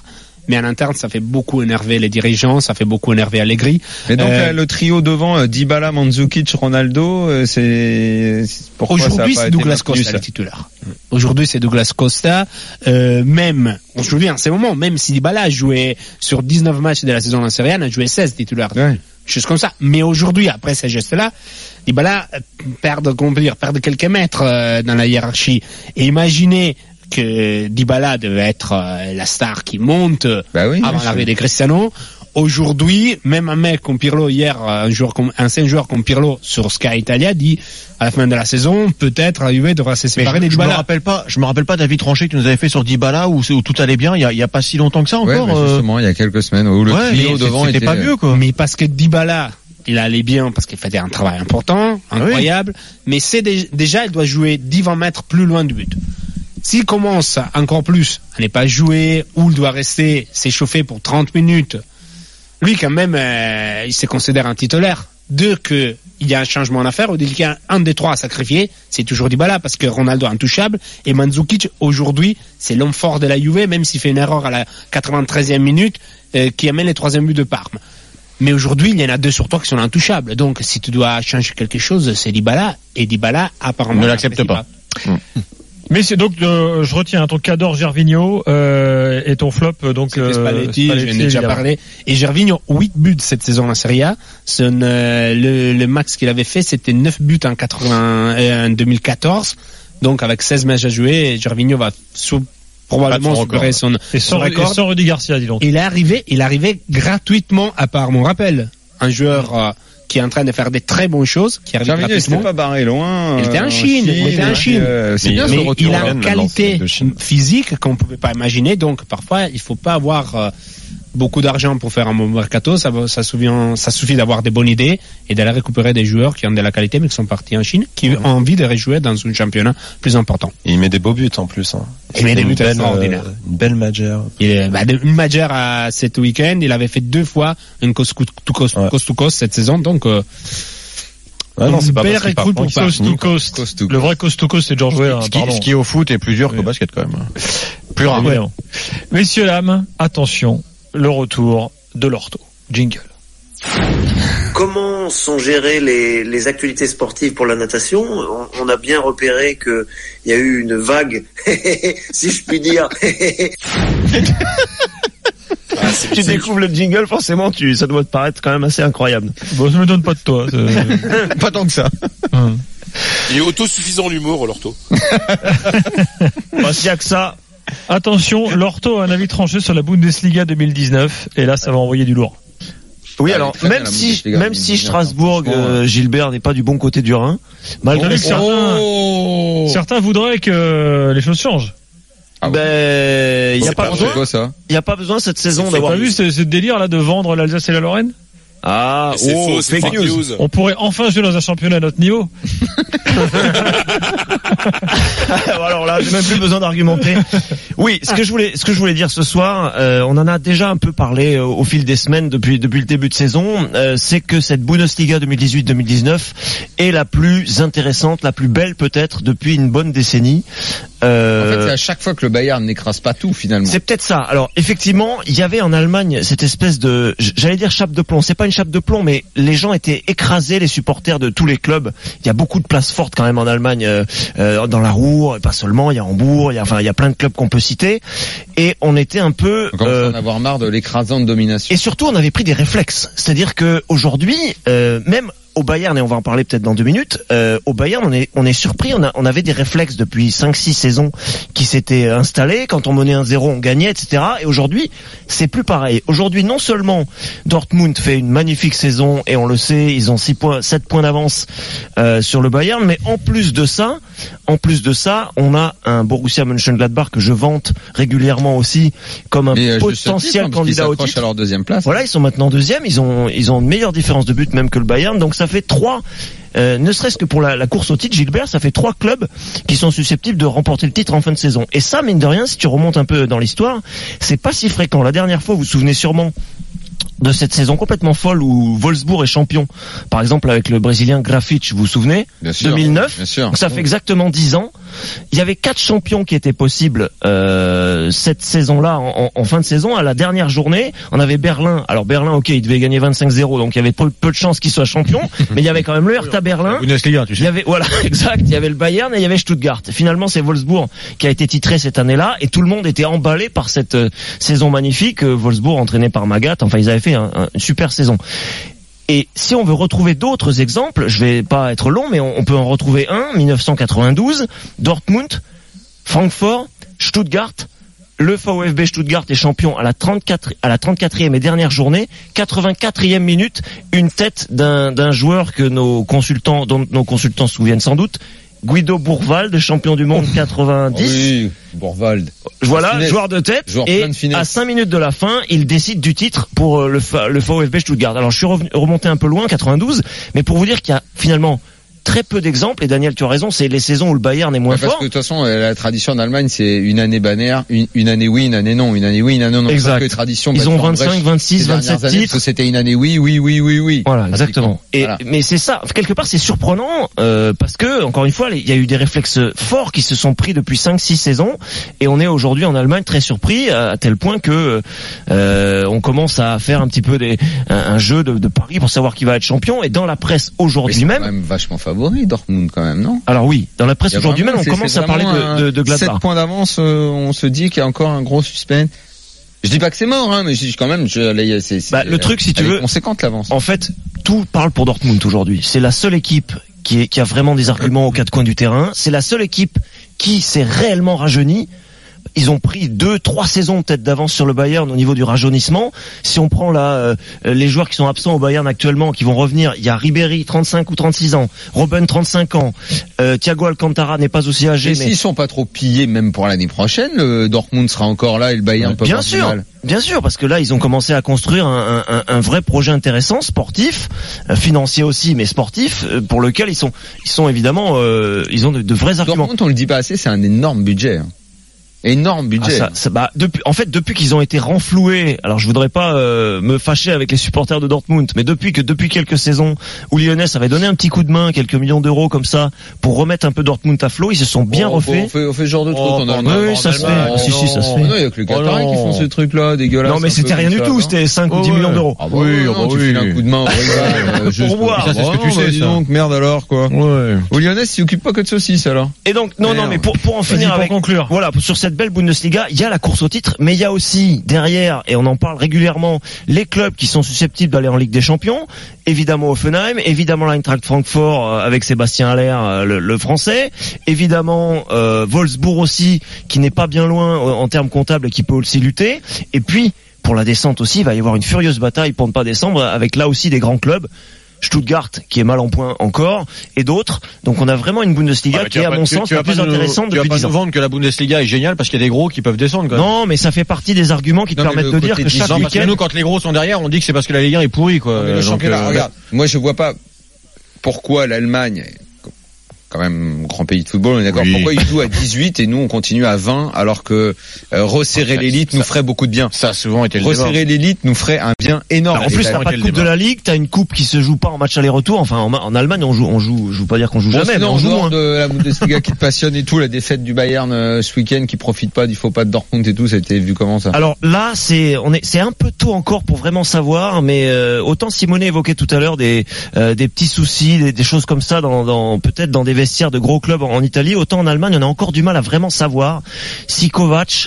mais en interne, ça fait beaucoup énerver les dirigeants, ça fait beaucoup énerver Allegri. Mais donc euh, le trio devant, euh, Dybala, Mandzukic, Ronaldo, euh, c'est pourquoi aujourd'hui ça a pas c'est été Douglas maintenu, Costa ça le titulaire. Aujourd'hui c'est Douglas Costa. Euh, même, on se souvient, c'est moment, même si Dybala a joué sur dix-neuf matchs de la saison en Serie A, a joué seize titulaires. Ouais. Chose comme ça. Mais aujourd'hui, après ces gestes-là, Dybala perd, comment dire, perd quelques mètres euh, dans la hiérarchie. Et imaginez que Dybala devait être euh, la star qui monte bah oui, avant l'arrivée de Cristiano. Aujourd'hui, même un mec comme Pirlo hier, un joueur comme, un ancien joueur comme Pirlo sur Sky Italia dit à la fin de la saison, peut-être la Juve devra se séparer des Dybala. Je me rappelle pas, je me rappelle pas David Tranché que tu nous avais fait sur Dybala où, où tout allait bien. Il y a, il y a pas si longtemps que ça encore. Ouais, mais justement, euh... il y a quelques semaines où le ouais, trio devant était était pas mieux quoi. Mais parce que Dybala, il allait bien parce qu'il faisait un travail important, incroyable. Oui. Mais c'est dé- déjà, il doit jouer dix à vingt mètres plus loin du but. S'il commence encore plus à ne pas jouer ou il doit rester s'échauffer pour trente minutes. Lui, quand même, euh, il se considère un titulaire. Deux, que il y a un changement à faire, ou qu'il y a un des trois à sacrifier, c'est toujours Dybala, parce que Ronaldo est intouchable, et Mandzukic, aujourd'hui, c'est l'homme fort de la Juve, même s'il fait une erreur à la quatre-vingt-treizième minute, euh, qui amène les troisième buts de Parme. Mais aujourd'hui, il y en a deux sur trois qui sont intouchables. Donc, si tu dois changer quelque chose, c'est Dybala, et Dybala, apparemment, ne l'accepte pas. pas. Mmh. Mais c'est donc, euh, je retiens ton Cador, Gervinho, euh, et ton flop, donc, euh, Spalletti, Spalletti, j'en ai déjà parlé. Et Gervinho, huit buts cette saison en Serie A. Son, euh, le, le max qu'il avait fait, c'était neuf buts en quatre-vingts, euh, en deux mille quatorze. Donc, avec seize matchs à jouer, Gervinho va sous, probablement supérer son, et sans, son record. Et sans Rudy Garcia, dis donc. Il est arrivé, il est arrivé gratuitement, à part mon rappel. Un joueur, euh, qui est en train de faire des très bonnes choses, qui arrive gratuitement. Il s'était pas barré loin. Il était en Chine, il était en Chine. Euh, c'est mais bien mais ce retour. Il a une qualité physique qu'on pouvait pas imaginer, donc parfois il faut pas avoir euh, beaucoup d'argent pour faire un bon mercato, ça, ça, souvient, ça suffit d'avoir des bonnes idées et d'aller récupérer des joueurs qui ont de la qualité mais qui sont partis en Chine, qui mmh. ont envie de rejouer dans un championnat plus important. Et il met des beaux buts en plus. Hein. Il met des buts extraordinaires. Euh, une belle Major. Bah, une Major à cet week-end, il avait fait deux fois une coast to coast, ouais. coast, to coast cette saison, donc euh, ah non, c'est pas belle recrue pour coast to coast. coast to le vrai coast to coast, c'est George Weah. Ce, ce, ce qui est au foot est plus dur oui. qu'au basket quand même. Plus rare. Ouais. Messieurs, dames, attention, le retour de l'ortho. Jingle. Comment sont gérées les, les actualités sportives pour la natation ? on, on a bien repéré qu'il y a eu une vague, si je puis dire. Ah, tu découvres le jingle, forcément, tu, ça doit te paraître quand même assez incroyable. Bon, je me donne pas de toi. Pas tant que ça. Hum. Il est autosuffisant l'humour, l'ortho. Bah, s'il y a que ça. Attention, l'ortho a un avis tranché sur la Bundesliga deux mille dix-neuf, et là, ça va envoyer du lourd. Oui, ah, alors, même si, même si Strasbourg, euh, Gilbert n'est pas du bon côté du Rhin, malgré que certains, oh certains voudraient que les choses changent. Ah ben, il n'y a pas besoin. Il n'y a pas besoin cette saison d'avoir. T'as vu ce, ce délire là de vendre l'Alsace et la Lorraine? Ah, c'est oh, faux, c'est fake news. news. On pourrait enfin jouer dans un championnat à notre niveau. Alors là, j'ai même plus besoin d'argumenter. Oui, ce que je voulais, ce que je voulais dire ce soir, euh, on en a déjà un peu parlé euh, au fil des semaines depuis depuis le début de saison, euh, c'est que cette Bundesliga deux mille dix-huit deux mille dix-neuf est la plus intéressante, la plus belle peut-être depuis une bonne décennie. Euh, en fait, c'est à chaque fois que le Bayern n'écrase pas tout finalement. C'est peut-être ça. Alors effectivement, il y avait en Allemagne cette espèce de, j'allais dire chape de plomb. C'est pas une chape de plomb, mais les gens étaient écrasés, les supporters de tous les clubs. Il y a beaucoup de places fortes quand même en Allemagne, euh, euh, dans la Ruhr, et pas seulement. Il y a Hambourg, il y a, enfin, il y a plein de clubs qu'on peut citer. Et on était un peu. On commence euh, à en avoir marre de l'écrasante domination. Et surtout, on avait pris des réflexes. C'est-à-dire que aujourd'hui, euh, même au Bayern, et on va en parler peut-être dans deux minutes, euh, au Bayern, on est, on est surpris, on, a, on avait des réflexes depuis cinq six saisons qui s'étaient installés. Quand on menait un zéro, on gagnait, et cetera. Et aujourd'hui, c'est plus pareil. Aujourd'hui, non seulement Dortmund fait une magnifique saison, et on le sait, ils ont six points, sept points d'avance euh, sur le Bayern, mais en plus de ça, en plus de ça, on a un Borussia Mönchengladbach que je vante régulièrement aussi comme un mais, potentiel candidat au titre. À leur deuxième place. Voilà, ils sont maintenant deuxième, ils ont, ils ont une meilleure différence de but même que le Bayern, donc ça Ça fait trois, euh, ne serait-ce que pour la, la course au titre, Gilbert, ça fait trois clubs qui sont susceptibles de remporter le titre en fin de saison. Et ça, mine de rien, si tu remontes un peu dans l'histoire, c'est pas si fréquent. La dernière fois, vous vous souvenez sûrement de cette saison complètement folle où Wolfsburg est champion, par exemple avec le Brésilien Grafitch, vous vous souvenez, bien sûr, deux mille neuf, bien sûr. Donc ça fait exactement dix ans. Il y avait quatre champions qui étaient possibles euh, cette saison-là, en, en fin de saison. À la dernière journée, on avait Berlin. Alors Berlin, ok, il devait gagner vingt-cinq zéro, donc il y avait peu, peu de chances qu'il soit champion, mais il y avait quand même le Hertha Berlin. Bundesliga, tu sais. Il y avait, voilà, exact. Il y avait le Bayern et il y avait Stuttgart. Finalement, c'est Wolfsburg qui a été titré cette année-là, et tout le monde était emballé par cette euh, saison magnifique. Euh, Wolfsburg entraîné par Magath. Enfin, ils avaient fait un, un, une super saison. Et si on veut retrouver d'autres exemples, je vais pas être long, mais on, on peut en retrouver un, dix-neuf cent quatre-vingt-douze, Dortmund, Francfort, Stuttgart. Le VfB F B Stuttgart est champion à la trente-quatre, à la trente-quatrième et dernière journée, quatre-vingt-quatrième minute, une tête d'un, d'un joueur que nos consultants, dont nos consultants se souviennent sans doute, Guido Burwald, champion du monde quatre-vingt-dix. Oui, Burwald. Voilà, joueur de tête. Joueur et plein de finesse. À cinq minutes de la fin, il décide du titre pour le, le VfB Stuttgart. Alors, je suis revenu, remonté un peu loin, quatre-vingt-douze, mais pour vous dire qu'il y a finalement très peu d'exemples, et Daniel, tu as raison, c'est les saisons où le Bayern est moins ouais, parce fort. Parce que de toute façon, la tradition en Allemagne, c'est une année Banner, une, une année oui, une année non, une année oui, une année non. Exact. Que tradition, ils ont vingt-cinq, vingt-six, vingt-sept années, titres. C'était une année oui, oui, oui, oui, oui. Voilà, exactement. Et, voilà. Mais c'est ça, quelque part, c'est surprenant, euh, parce que, encore une fois, il y a eu des réflexes forts qui se sont pris depuis cinq, six saisons, et on est aujourd'hui en Allemagne très surpris, à, à tel point que, euh, on commence à faire un petit peu des, un, un jeu de, de paris pour savoir qui va être champion, et dans la presse aujourd'hui mais même. C'est quand même vachement favori, Dortmund. Quand même, non? Alors oui, dans la presse aujourd'hui même, on commence à parler de, de, de Gladbach. sept points d'avance, euh, on se dit qu'il y a encore un gros suspense. Je dis pas que c'est mort, hein, mais je dis quand même, je, là, c'est, c'est, bah, le truc, si tu veux, conséquente l'avance. En fait, tout parle pour Dortmund aujourd'hui. C'est la seule équipe qui, est, qui a vraiment des arguments aux quatre coins du terrain. C'est la seule équipe qui s'est réellement rajeunie. Ils ont pris deux, trois saisons peut-être d'avance sur le Bayern au niveau du rajeunissement. Si on prend là euh, les joueurs qui sont absents au Bayern actuellement, qui vont revenir, il y a Ribéry, trente-cinq ou trente-six ans, Robben, trente-cinq ans, euh, Thiago Alcantara n'est pas aussi âgé. Et mais s'ils sont pas trop pillés, même pour l'année prochaine, le Dortmund sera encore là et le Bayern ouais, peut bien pas sûr. Mal. Bien sûr, parce que là, ils ont commencé à construire un, un, un vrai projet intéressant, sportif, euh, financier aussi, mais sportif, euh, pour lequel ils sont, ils sont évidemment, euh, ils ont de, de vrais arguments. Dortmund, on le dit pas assez, c'est un énorme budget. Hein. Énorme budget. Ah, ça, ça, bah, depuis, en fait, depuis qu'ils ont été renfloués, alors je voudrais pas euh, me fâcher avec les supporters de Dortmund, mais depuis que depuis quelques saisons où Lyonnais avait donné un petit coup de main, quelques millions d'euros comme ça, pour remettre un peu Dortmund à flot, ils se sont bien oh, refaits. On fait, on fait ce genre de truc. Oh, on a oui, oui, ça se fait. Oh, si, si, ça se fait. Non, il y a que les Qataris oh, qui font ce truc-là, dégueulasse. Non, mais c'était rien du tout. C'était cinq ou dix millions d'euros. Ah bah oui, ah bah oui. Un coup de main au Real. Pour voir. Ça, c'est ce que tu sais, ça. Donc, merde alors, quoi. Ouais. Au Lyonnais, s'il occupe pas que de saucisses, alors. Et donc, non, non, mais pour, pour en finir avec, conclure. Voilà, sur cette belle Bundesliga, il y a la course au titre, mais il y a aussi derrière, et on en parle régulièrement, les clubs qui sont susceptibles d'aller en Ligue des Champions. Évidemment Hoffenheim, évidemment l'Eintracht Francfort euh, avec Sébastien Haller, euh, le, le français, évidemment euh, Wolfsburg aussi, qui n'est pas bien loin euh, en termes comptables et qui peut aussi lutter. Et puis, pour la descente aussi, il va y avoir une furieuse bataille pour ne pas descendre, avec là aussi des grands clubs. Stuttgart qui est mal en point encore et d'autres. Donc on a vraiment une Bundesliga ah, qui est à mon tu, sens tu la plus intéressante depuis dix ans. Tu vas pas nous vendre que la Bundesliga est géniale parce qu'il y a des gros qui peuvent descendre quand même. Non, mais ça fait partie des arguments qui te non, permettent de dire que chaque non, week-end... parce que nous quand les gros sont derrière, on dit que c'est parce que la Ligue un est pourrie quoi. Non, mais le Donc, championnat, euh, regarde, moi je vois pas pourquoi l'Allemagne, quand même grand pays de football, on est d'accord. Oui. Pourquoi ils jouent à dix-huit et nous on continue à vingt alors que euh, resserrer ça, l'élite ça, nous ferait beaucoup de bien. Ça a souvent été le resserrer l'élite nous ferait un bien énorme. Alors, en plus, t'as pas de coupe de la Ligue, t'as une coupe qui se joue pas en match aller-retour. Enfin, en, en Allemagne, on joue, on joue. Je veux pas dire qu'on joue bon, jamais, mais on joue moins. De la Bundesliga qui te passionne et tout, la défaite du Bayern euh, ce week-end qui profite pas du faux pas de Dortmund et tout, ça a été vu comment ça? Alors là, c'est, on est, c'est un peu tôt encore pour vraiment savoir, mais euh, autant Simone évoquait tout à l'heure des, euh, des petits soucis, des, des choses comme ça dans, dans peut-être dans des vestiaires de gros clubs en Italie, autant en Allemagne, on a encore du mal à vraiment savoir si Kovac,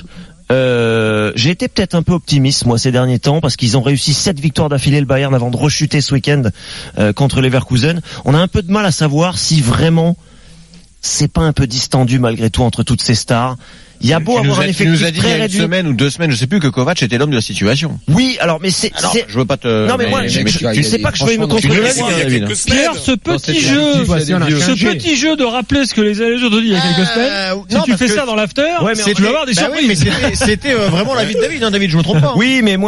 euh, j'ai été peut-être un peu optimiste moi ces derniers temps parce qu'ils ont réussi sept victoires d'affilée le Bayern avant de rechuter ce week-end euh, contre Leverkusen. On a un peu de mal à savoir si vraiment c'est pas un peu distendu malgré tout entre toutes ces stars. Il y a beau tu avoir nous a, un effectif tu nous as dit très il y a une réduit. semaine ou deux semaines, je sais plus, que Kovac était l'homme de la situation. Oui, alors mais c'est, alors, c'est... je veux pas te. Non mais, mais moi, mais, je, mais je, tu sais pas que je vais me contredire. Pierre, ce petit jeu, ce petit jeu de rappeler ce que les allégés ont dit il y a quelques semaines. Euh, si non, tu fais ça dans l'after, ouais, tu vas avoir des bah surprises. Oui, mais c'était, c'était euh, vraiment l'avis de David, hein, David, je me trompe pas. Hein. Oui, mais moi,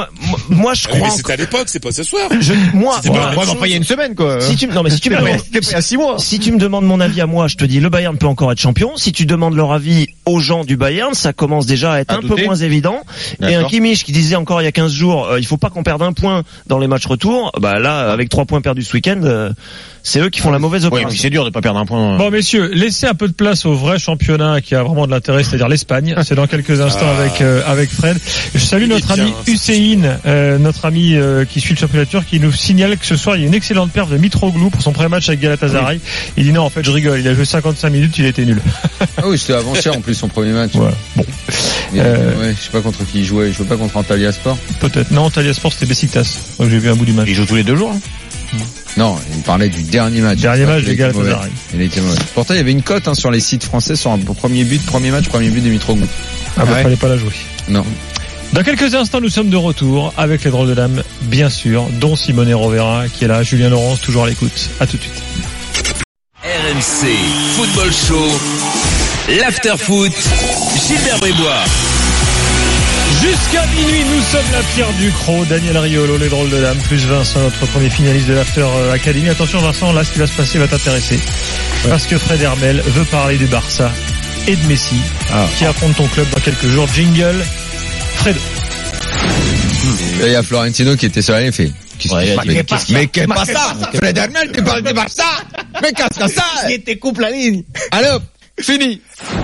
moi je Ah oui, crois. mais c'était à l'époque, c'est pas ce soir. Je, moi, C'était moi, pas la Moi, même enfin, il y a une semaine, quoi. si tu, non mais si tu me demandes, C'était pas il y a six mois. si tu me demandes mon avis à moi, je te dis le Bayern peut encore être champion. Si tu demandes leur avis aux gens du Bayern, ça commence déjà à être À un douter. peu moins évident. D'accord. Et un Kimmich qui disait encore il y a quinze jours, euh, il faut pas qu'on perde un point dans les matchs retour. Bah là, avec trois points perdus ce week-end, euh, c'est eux qui font la mauvaise Oui, opération. puis c'est dur de pas perdre un point. Bon messieurs, laissez un peu de place au vrai championnat qui a vraiment de l'intérêt, c'est-à-dire l'Espagne. C'est dans quelques instants Ah. avec euh, avec Fred. Je salue Il est notre bien, ami ça, Hussein, euh, notre ami euh, qui suit le championnat turc, qui nous signale que ce soir il y a une excellente perf de Mitroglou pour son premier match avec Galatasaray. Il dit non, en fait je rigole, il a joué cinquante-cinq minutes, il était nul. Ah oui, c'était avant-hier en plus son premier match. Voilà. Bon, Mais, Euh, ouais, je sais pas contre qui il jouait. Il jouait pas contre Antalya Sport. peut-être. Non, Talyaspor c'était Besiktas. Donc j'ai vu un bout du match. Ils jouent tous les deux jours. Hein. Non, il parlait du dernier match. Dernier match Il de était mauvais. Galatasaray. Il était mauvais. Pourtant, il y avait une cote hein, sur les sites français sur un premier but, premier match, premier but de Mitroglou. Ah bah Ouais. fallait pas la jouer. Non. Dans quelques instants, nous sommes de retour avec les drôles de dames, bien sûr, dont Simone Rovera qui est là, Julien Laurence toujours à l'écoute. À tout de suite. R M C Football Show, l'after-foot, Gilbert Bribois. Jusqu'à minuit, nous sommes la Pierre Ducrot, Daniel Riolo, les drôles de dames, plus Vincent, notre premier finaliste de l'After Academy. Attention Vincent, là ce qui va se passer va t'intéresser. Parce que Fred Hermel veut parler du Barça et de Messi, Ah. qui affronte ton club dans quelques jours. Jingle, Fred. Et il y a Florentino qui était sur la ligne et fait. Qu'est-ce Ouais, que il a tu dit, fais mais qu'est-ce Mais qu'est-ce pas ça? Fred Hermel, tu parles du Barça? Mais qu'est-ce que ça? Il te coupe la ligne. Allez, fini.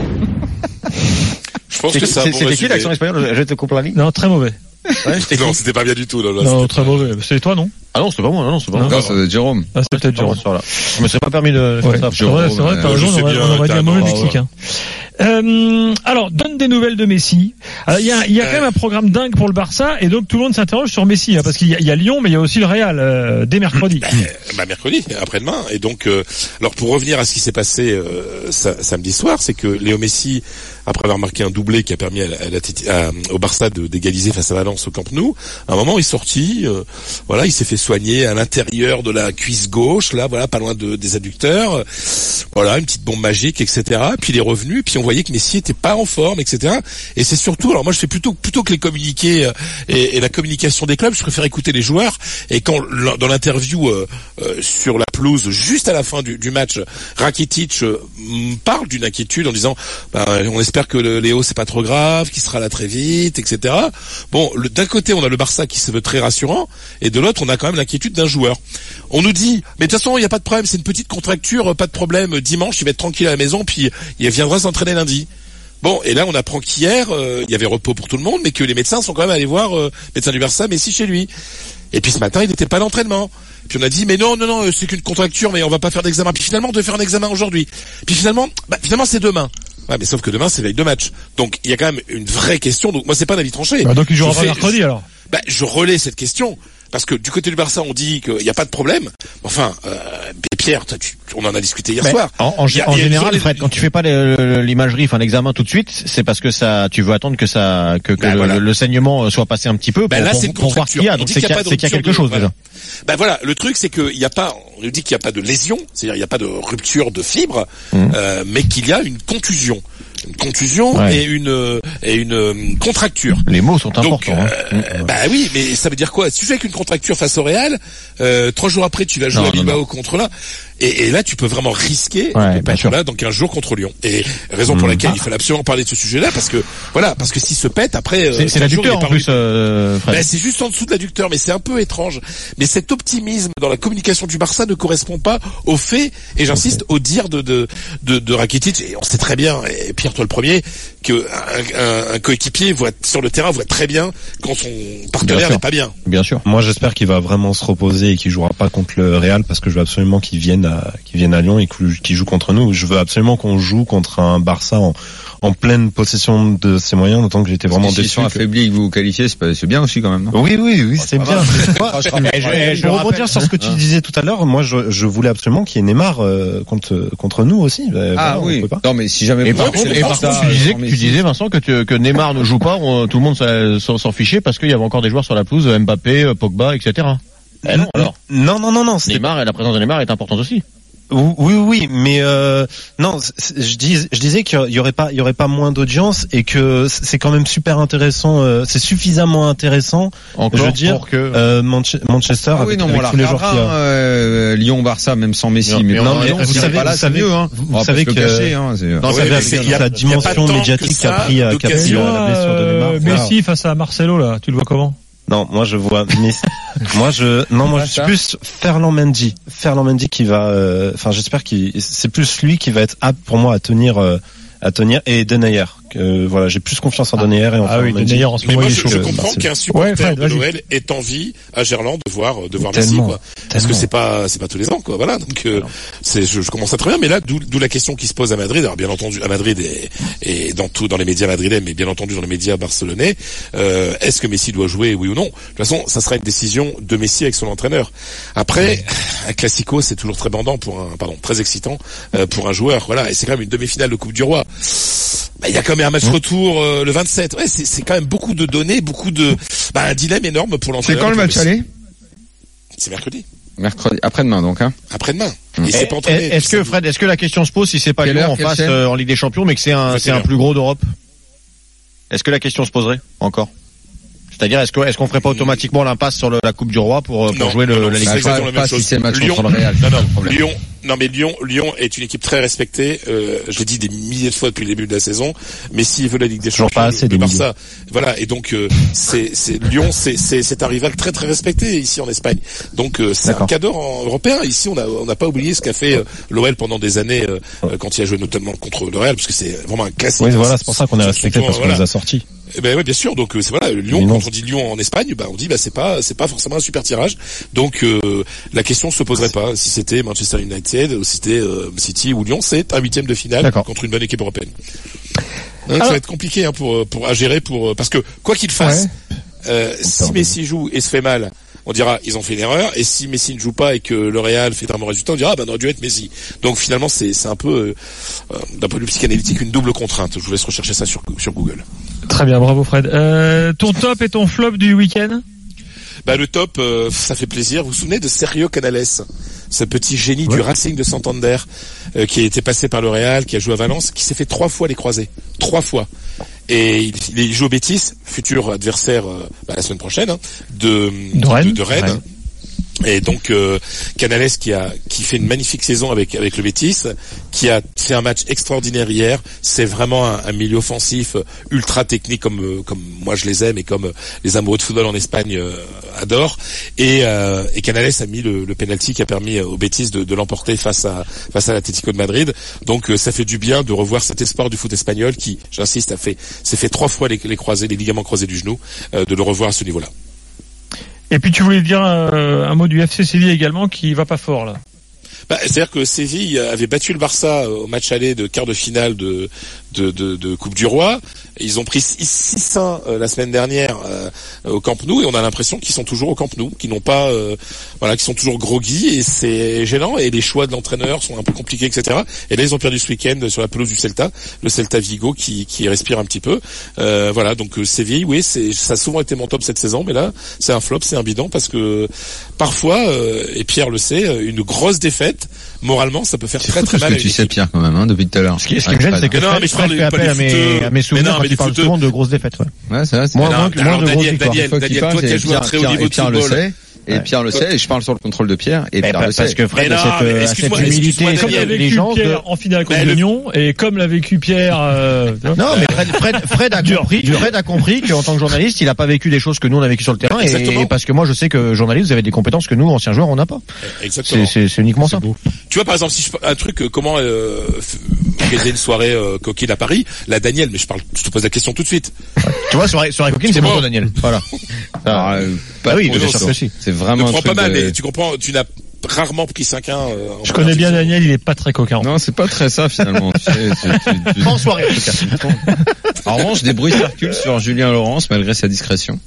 Je pense que c'est un bon C'était qui résumé. l'action espagnole? Je te coupe la ligne. Non, très mauvais. Ouais, c'était Non, qui? c'était pas bien du tout. Là, là, Non, c'était très pas- mauvais. C'est toi, non? Ah non, c'était pas moi, non, c'est pas Non. moi. Non, ça doit être Jérôme. Ah, c'est peut-être Jérôme. Voilà. Je me serais pas permis de faire Ouais, ça. c'est vrai, c'est vrai, t'as euh, raison, je on sais aurait, bien, on aurait dit t'as un mauvais un- Mexicain. Euh, alors, donne des nouvelles de Messi. Alors, il y a, il y a quand même un programme dingue pour le Barça, et donc tout le monde s'interroge sur Messi, hein, parce qu'il y a, il y a Lyon, mais il y a aussi le Real, euh, dès mercredi. Bah, mercredi, après-demain. Et donc, euh, alors pour revenir à ce qui s'est passé euh, sa- samedi soir, c'est que Léo Messi, après avoir marqué un doublé qui a permis à la- à la- à- au Barça de d'égaliser face à Valence au Camp Nou, à un moment il est sorti, euh, voilà, il s'est fait soigner à l'intérieur de la cuisse gauche, là, voilà, pas loin de, des adducteurs, euh, voilà, une petite bombe magique, et cetera. Puis il est revenu, puis on voyait que Messi était pas en forme, et cetera. Et c'est surtout, alors moi je fais plutôt plutôt que les communiqués euh, et, et la communication des clubs, je préfère écouter les joueurs. Et quand l- dans l'interview euh, euh, sur la pelouse, juste à la fin du, du match, Rakitic euh, m- parle d'une inquiétude en disant, bah, on espère que le Léo c'est pas trop grave, qu'il sera là très vite, et cetera. Bon, le- d'un côté on a le Barça qui se veut très rassurant, et de l'autre on a quand même l'inquiétude d'un joueur. On nous dit, mais de toute façon il n'y a pas de problème, c'est une petite contracture, pas de problème, dimanche il va être tranquille à la maison, puis il viendra s'entraîner lundi. Bon, et là on apprend qu'hier euh, il y avait repos pour tout le monde, mais que les médecins sont quand même allés voir euh, médecin du Barça, Messi chez lui. Et puis ce matin il n'était pas à l'entraînement. Puis on a dit mais non non non euh, c'est qu'une contracture, mais on va pas faire d'examen. Puis finalement on devait faire un examen aujourd'hui. Puis finalement bah finalement c'est demain. Ouais, mais sauf que demain c'est veille de match. Donc il y a quand même une vraie question. Donc moi c'est pas un avis tranché. Bah, donc il jouera Je pas fais- mercredi, alors. Bah je relais cette question. Parce que du côté du Barça, on dit qu'il n'y a pas de problème. Enfin, euh, Pierre, toi, tu- on en a discuté hier Mais soir. En, en, Il y a- en il y a une général, journée- Fred, quand tu fais pas le- le- l'imagerie, enfin l'examen tout de suite, c'est parce que ça, tu veux attendre que ça, que, que Ben le, voilà. le saignement soit passé un petit peu pour, Ben là, pour- c'est une pour voir ce contracture. qu'il y a. On Donc dit c'est qu'il y qu'il a y a, pas c'est qu'il y a de quelque rupture chose de- déjà. Ben voilà, le truc c'est qu'il n'y a pas, on nous dit qu'il n'y a pas de lésion, c'est-à-dire il n'y a pas de rupture de fibre, Mmh. euh, mais qu'il y a une contusion, une contusion Ouais. et une euh, et une euh, contracture. Les mots sont Donc, importants. hein. euh, bah oui, mais ça veut dire quoi? Si tu fais qu'une contracture face au Real, euh, trois jours après tu vas jouer Non, à non, Bilbao non. contre là, et, et là tu peux vraiment risquer Ouais, de bien pas être sûr. là dans quinze jours contre Lyon. Et raison pour Mmh. laquelle il fallait absolument parler de ce sujet-là, parce que voilà, parce que s'il se pète après, euh, C'est c'est quinze jours, il l'adducteur est en pas plus, euh, Fred. ben, c'est juste en dessous de l'adducteur, mais c'est un peu étrange. Mais cet optimisme dans la communication du Barça ne correspond pas aux faits, et j'insiste, au dire de, de, de, de Rakitic. Et on sait très bien, et Pierre, toi le premier, que un, un, un coéquipier voit, sur le terrain voit très bien quand son partenaire n'est pas bien. Bien sûr. Moi, j'espère qu'il va vraiment se reposer et qu'il jouera pas contre le Real, parce que je veux absolument qu'il vienne à, qu'il vienne à Lyon et qu'il joue contre nous. Je veux absolument qu'on joue contre un Barça en, en pleine possession de ses moyens, d'autant que j'étais vraiment S'ils déçu. sont que- affaiblis et que vous vous qualifiez, c'est pas- c'est bien aussi quand même, non? Oui, oui, oui, c'est bien. Franchement, Et je, Et je pour rebondir rappelle- sur ce que tu disais tout à l'heure, moi, je, je voulais absolument qu'il y ait Neymar euh, contre contre nous aussi. Ben, Ah voilà, on oui. peut pas. Non, mais si jamais Et vous par faites contre, le et par Barça, contre, tu disais, sans que- tu Messi. disais, Vincent, que, tu- que Neymar ne joue pas, on- tout le monde s'en- s'en s'en fichait parce qu'il y avait encore des joueurs sur la pelouse, Mbappé, Pogba, et cetera. Eh non, alors. Non, non, non, non. c'était- Neymar et la présence de Neymar est importante aussi. Oui, oui, mais euh, non, je dis, je disais qu'il y aurait pas, il y aurait pas moins d'audience et que c'est quand même super intéressant. Euh, c'est suffisamment intéressant, encore je veux dire, pour que euh, Manche- Manchester. Ah oui, avec, non, avec on tous les joueurs la qu'il y a. euh, Lyon, Barça, même sans Messi. Non, mais, mais non, mais non, vous savez, pas là, vous savez, c'est mieux, hein. vous On va savez pas se que le cacher, hein. C'est... Non, Ouais, c'est c'est- y a- la y a dimension pas tant médiatique que ça qu'a pris, qu'a pris d'occasion. la blessure de Neymar. Euh, Voilà. Messi face à Marcelo là, tu le vois comment? Non, moi je vois Messi. moi je non, moi je suis plus Ferland Mendy. Ferland Mendy qui va euh, enfin j'espère qu'il c'est plus lui qui va être apte pour moi à tenir euh, à tenir et Denayer. Que voilà, j'ai plus confiance en Denayer et en Ah oui, Denayer en ce Mais moment moi, il est je, chaud. je comprends Marseille. qu'un supporter Ouais, Fred, de vas-y. Noël ait envie à Gerland de voir de voir Messi, Tellement, quoi. Parce que tellement. c'est pas c'est pas tous les ans, quoi. Voilà. Donc euh, c'est je, je commence à très bien, mais là d'où d'où la question qui se pose à Madrid. Alors bien entendu à Madrid et, et dans tout dans les médias madrilènes, mais bien entendu dans les médias barcelonais. Euh, est-ce que Messi doit jouer, oui ou non? De toute façon, ça sera une décision de Messi avec son entraîneur. Après, un classico, c'est toujours très bandant pour un pardon très excitant euh, pour un joueur. Voilà. Et c'est quand même une demi-finale de Coupe du Roi. Bah, il y a quand même un match retour euh, le vingt-sept. Ouais, c'est, c'est quand même beaucoup de données, beaucoup de, bah, un dilemme énorme pour l'entraîneur. C'est quand le match aller? C'est mercredi. Mercredi, après-demain donc, hein. Après-demain. Mmh. Et c'est pas entraîné. Est-ce que Fred, est-ce que la question se pose si c'est pas Quelle Lyon heure, en quelle face chaîne euh, en Ligue des Champions, mais que c'est un, c'est un plus gros d'Europe? Est-ce que la question se poserait encore? C'est-à-dire, est-ce que, est-ce qu'on ferait pas automatiquement l'impasse sur le, la Coupe du Roi pour, pour Non, jouer le, non, la Ligue c'est des Champions? exactement la même chose. Si c'est le match Lyon, contre le Real. non, non, pas de problème. Lyon, non mais Lyon, Lyon est une équipe très respectée. Euh, je l'ai dit des milliers de fois depuis le début de la saison. Mais s'il veut la Ligue des Toujours Champions, pas assez, le des Barça, voilà. Et donc euh, c'est, c'est Lyon, c'est, c'est, c'est un rival très très respecté ici en Espagne. Donc euh, c'est D'accord. un cadeau en européen. Ici, on a on n'a pas oublié ce qu'a fait euh, l'O L pendant des années euh, quand il a joué notamment contre le Real, parce que c'est vraiment un classique. Oui, voilà, c'est pour ça qu'on est Son- respecté son- parce qu'on voilà. les a sortis. Eh ben ouais, bien sûr. Donc euh, c'est voilà, Lyon. Mais non. Quand on dit Lyon en Espagne, bah on dit bah c'est pas c'est pas forcément un super tirage. Donc euh, la question se poserait pas si c'était Manchester United ou si c'était euh, City ou Lyon. C'est un huitième de finale D'accord. contre une bonne équipe européenne. Donc, ça va être compliqué hein, pour pour à gérer pour parce que quoi qu'il fasse, euh, si Messi joue et se fait mal, on dira ils ont fait une erreur. Et si Messi ne joue pas et que le Real fait un bon résultat, on dira ah, bah, on aurait dû être Messi. Donc finalement c'est c'est un peu euh, d'un point de vue psychanalytique une double contrainte. Je vous laisse rechercher ça sur sur Google. Très bien, bravo Fred. Euh, ton top et ton flop du week-end? Bah le top, euh, ça fait plaisir. Vous vous souvenez de Sergio Canales, ce petit génie ouais. du Racing de Santander, euh, qui a été passé par le Real, qui a joué à Valence, qui s'est fait trois fois les croisés, trois fois. Et il, il joue au Betis, futur adversaire euh, bah, la semaine prochaine hein, de, de Rennes. De, de Rennes. Ouais. Et donc euh, Canales qui a qui fait une magnifique saison avec avec le Betis, qui a fait un match extraordinaire hier. C'est vraiment un, un milieu offensif ultra technique comme euh, comme moi je les aime et comme euh, les amoureux de football en Espagne euh, adorent. Et euh, et Canales a mis le, le penalty qui a permis au Betis de, de l'emporter face à face à l'Atlético de Madrid. Donc euh, ça fait du bien de revoir cet espoir du foot espagnol qui, j'insiste, a fait s'est fait trois fois les, les croisés, les ligaments croisés du genou, euh, de le revoir à ce niveau-là. Et puis tu voulais dire euh, un mot du F C Séville également qui va pas fort là. Bah, c'est-à-dire que Séville avait battu le Barça au match aller de quart de finale de de, de, de Coupe du Roi. Ils ont pris six un euh, la semaine dernière euh, au Camp Nou et on a l'impression qu'ils sont toujours au Camp Nou, qu'ils n'ont pas, euh, voilà, qu'ils sont toujours groggy et c'est gênant et les choix de l'entraîneur sont un peu compliqués, et cetera. Et là ils ont perdu ce week-end sur la pelouse du Celta, le Celta Vigo qui qui respire un petit peu. Euh, voilà, donc euh, Séville, oui, c'est ça a souvent été mon top cette saison, mais là c'est un flop, c'est un bidon parce que parfois euh, et Pierre le sait, une grosse défaite moralement ça peut faire c'est très fou très mal. Ce que tu sais Pierre quand même hein, depuis tout à l'heure. Ce qui, ce qui me gêne c'est que non, Fred, mais je Fred parle fait appel pas à des mes, footeux. à mes souvenirs Mais non, quand mais il des parle footeux. souvent de grosses défaites. Ouais. Ouais, c'est vrai. C'est Moins, non, moins, alors, moins de grosses Daniel, victoires. Daniel, Faut qu'il Daniel, parle, toi qui as et joué un Pierre- très haut Pierre- niveau et de Pierre le football. sait. Et Pierre le sait, et je parle sur le contrôle de Pierre, et Mais Pierre le parce sait. que Fred Mais a non, cette, mais euh, a excuse-moi, cette humilité, excuse-moi, Comme l'a Daniel, vécu l'exigence de... Pierre en finale contre Mais le- Lyon et comme l'a vécu Pierre. Euh... Non, mais Fred, Fred, Fred a compris, Fred a compris qu'en tant que journaliste, il a pas vécu des choses que nous on a vécu sur le terrain, Exactement. et parce que moi je sais que journaliste, vous avez des compétences que nous, anciens joueurs, on n'a pas. Exactement. C'est, c'est, c'est uniquement ça. Tu vois par exemple si je, un truc euh, comment euh, organiser une soirée euh, coquine à Paris, la Daniel, mais je parle, je te pose la question tout de suite. Tu vois, soirée, soirée coquine, c'est Comment pour toi, Daniel. Voilà. Alors, euh, pas Ah oui, trop bien de sûr ça. que si. C'est Ne vraiment un prends pas truc mal, de- mais tu comprends, tu n'as rarement pris cinq un. Euh, en Je connais bien compétition. Daniel, il est pas très coquin. Non, c'est pas très ça finalement. Tu sais, tu- tu- tu- En soirée, en tout cas. En revanche, des bruits circulent sur Julien Laurence malgré sa discrétion.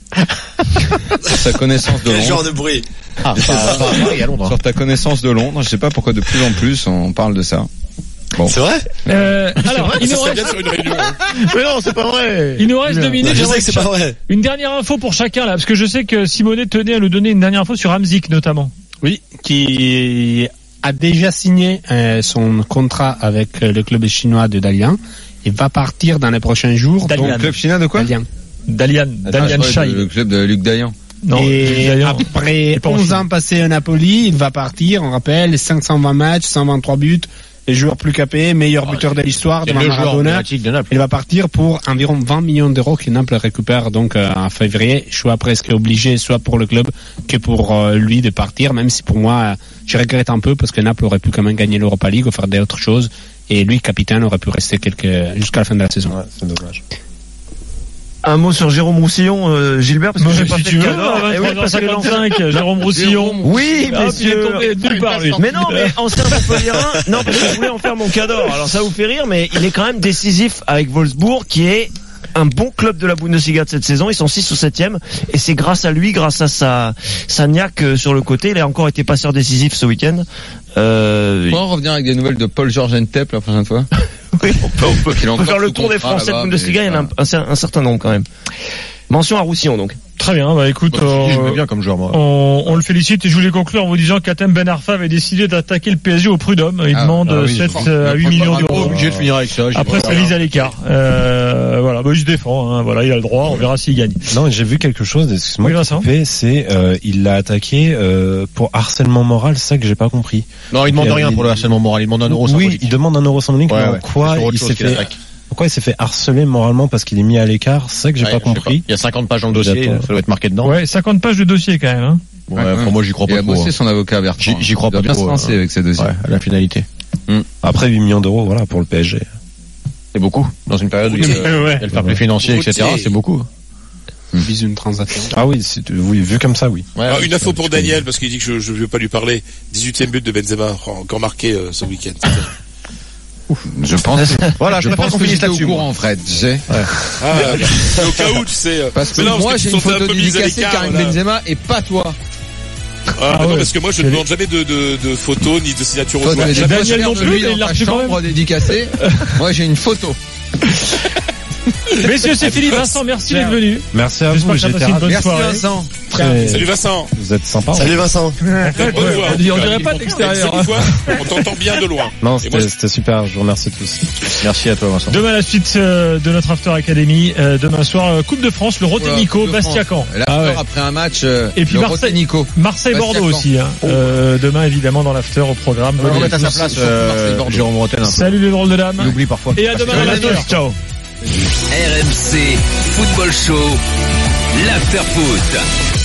Sur sa connaissance de Quel genre Londres. de bruit? Ah, pas, pas à Paris, à Londres. Sur ta connaissance de Londres, je sais pas pourquoi de plus en plus on parle de ça. Bon. C'est vrai? Euh, alors, il Ça nous serait reste, bien sur une réunion. hein. Mais non, c'est pas vrai. il nous reste deux minutes. Je sais J'aimerais que c'est que pas cha- vrai. Une dernière info pour chacun là, parce que je sais que Simonet tenait à nous donner une dernière info sur Hamzik notamment. Oui, qui a déjà signé euh, son contrat avec le club chinois de Dalian. Il va partir dans les prochains jours. Dalian. Le club chinois de quoi? Dalian. Dalian. Dalian Shai. Le club de Luc Dalian. Non, et après onze ans passés au Napoli, il va partir. On rappelle, cinq cent vingt matchs, cent vingt-trois buts. Les joueurs plus capés, meilleur buteur de l'histoire devant Maradona. Il va partir pour environ vingt millions d'euros que Naples récupère donc euh, en février. Soit presque obligé, soit pour le club que pour euh, lui de partir. Même si pour moi, euh, je regrette un peu parce que Naples aurait pu quand même gagner l'Europa League ou faire d'autres choses. Et lui, capitaine, aurait pu rester quelques jusqu'à la fin de la saison. Ouais, c'est dommage. Un mot sur Jérôme Roussillon, euh, Gilbert, parce que j'ai pas si fait tu le veux, cadeau. à Eh oui, parce que vingt-cinq, Jérôme Roussillon. Oui, ah, monsieur. il est tombé nulle part, lui. Mais non, mais ancien Montpellierin. Non, parce que je voulais en faire mon cadeau. Alors ça vous fait rire, mais il est quand même décisif avec Wolfsburg, qui est un bon club de la Bundesliga de cette saison. Ils sont six ou septième. Et c'est grâce à lui, grâce à sa, sa niaque sur le côté. Il a encore été passeur décisif ce week-end. Euh, On pourra revenir avec des nouvelles de Paul-Georges Entep la prochaine fois. Oui, on peut, on peut, on peut faire le tour des Français de Bundesliga. Il y en a un, un, un certain nombre quand même. Mention à Roussillon donc. Très bien, bah écoute, bah, euh, je bien comme joueur, moi. On, on le félicite et je voulais conclure en vous disant qu'Atem Ben Arfa avait décidé d'attaquer le P S G au prud'homme. Il ah, demande ah oui, sept à huit millions d'euros. Obligé de finir avec ça. Après sa mise à l'écart. Euh, voilà, bah, il se défend. Hein, voilà, il a le droit. On verra s'il gagne. Non, j'ai vu quelque chose. Excuse-moi. Oui, c'est euh, il l'a attaqué euh, pour harcèlement moral. C'est ça que j'ai pas compris. Non, il demande rien il, pour le harcèlement moral. Il demande un euro symbolique. Oui, il demande un euro symbolique. Ouais, mais ouais. Quoi il s'est fait Pourquoi il s'est fait harceler moralement parce qu'il est mis à l'écart? C'est ça que j'ai ouais, pas compris. Pas. Il y a cinquante pages dans le dossier, ça doit être marqué dedans. Ouais, cinquante pages de dossier quand même. Hein. Ouais, ouais, pour moi j'y crois pas trop. Il a bossé hein. son avocat Bertrand. J'y crois pas trop. Il a bien se lancer avec ses dossiers. Ouais, à la finalité. Hum. Après huit millions d'euros, voilà, pour le P S G. C'est beaucoup. Dans une période où il y a le fair play financier, et cetera, c'est beaucoup. Vise une transaction. Ah oui, oui, vu comme ça, oui. Ouais, ah, une info pour Daniel, parce qu'il dit que je ne veux pas lui parler. dix-huitième but de Benzema, encore marqué euh, ce week-end. Je pense. Voilà, je, je pense qu'on finisse là-dessus. Au courant, Fred, tu sais. Ouais. Ah, bah, au cas où, tu sais. Parce que non, moi, j'ai une photo dédicacée Karim Benzema et pas toi. Ah, ah non, ouais. Parce que moi, je ne demande jamais de, de, de photos ni de signature au joueur. Daniel non plus, mais il l'a reçu quand même. Dédicacée. Moi, j'ai une photo. Messieurs, c'est fini. Vincent, merci d'être venu. Merci à vous. J'espère que une bonne merci soirée. Vincent. Très... Salut Vincent. Vous êtes sympa. Salut Vincent. Ouais, ouais, on dirait pas de l'extérieur. On t'entend bien de loin. Non, c'était moi... super. Je vous remercie tous. Merci à toi Vincent. Demain la suite euh, de notre After Academy. Euh, demain soir euh, Coupe de France, le Roté-Nico, Bastia-Caen. Ah ouais. Après un match. Euh, et puis Marseille, Marseille-Bordeaux aussi. Hein. Euh, demain évidemment dans l'After au programme. On va mettre à sa place euh, Jérôme Rotel. Salut les drôles de dames. Il oublie parfois. Et à demain à l'After. Ciao. R M C Football Show, l'After Foot.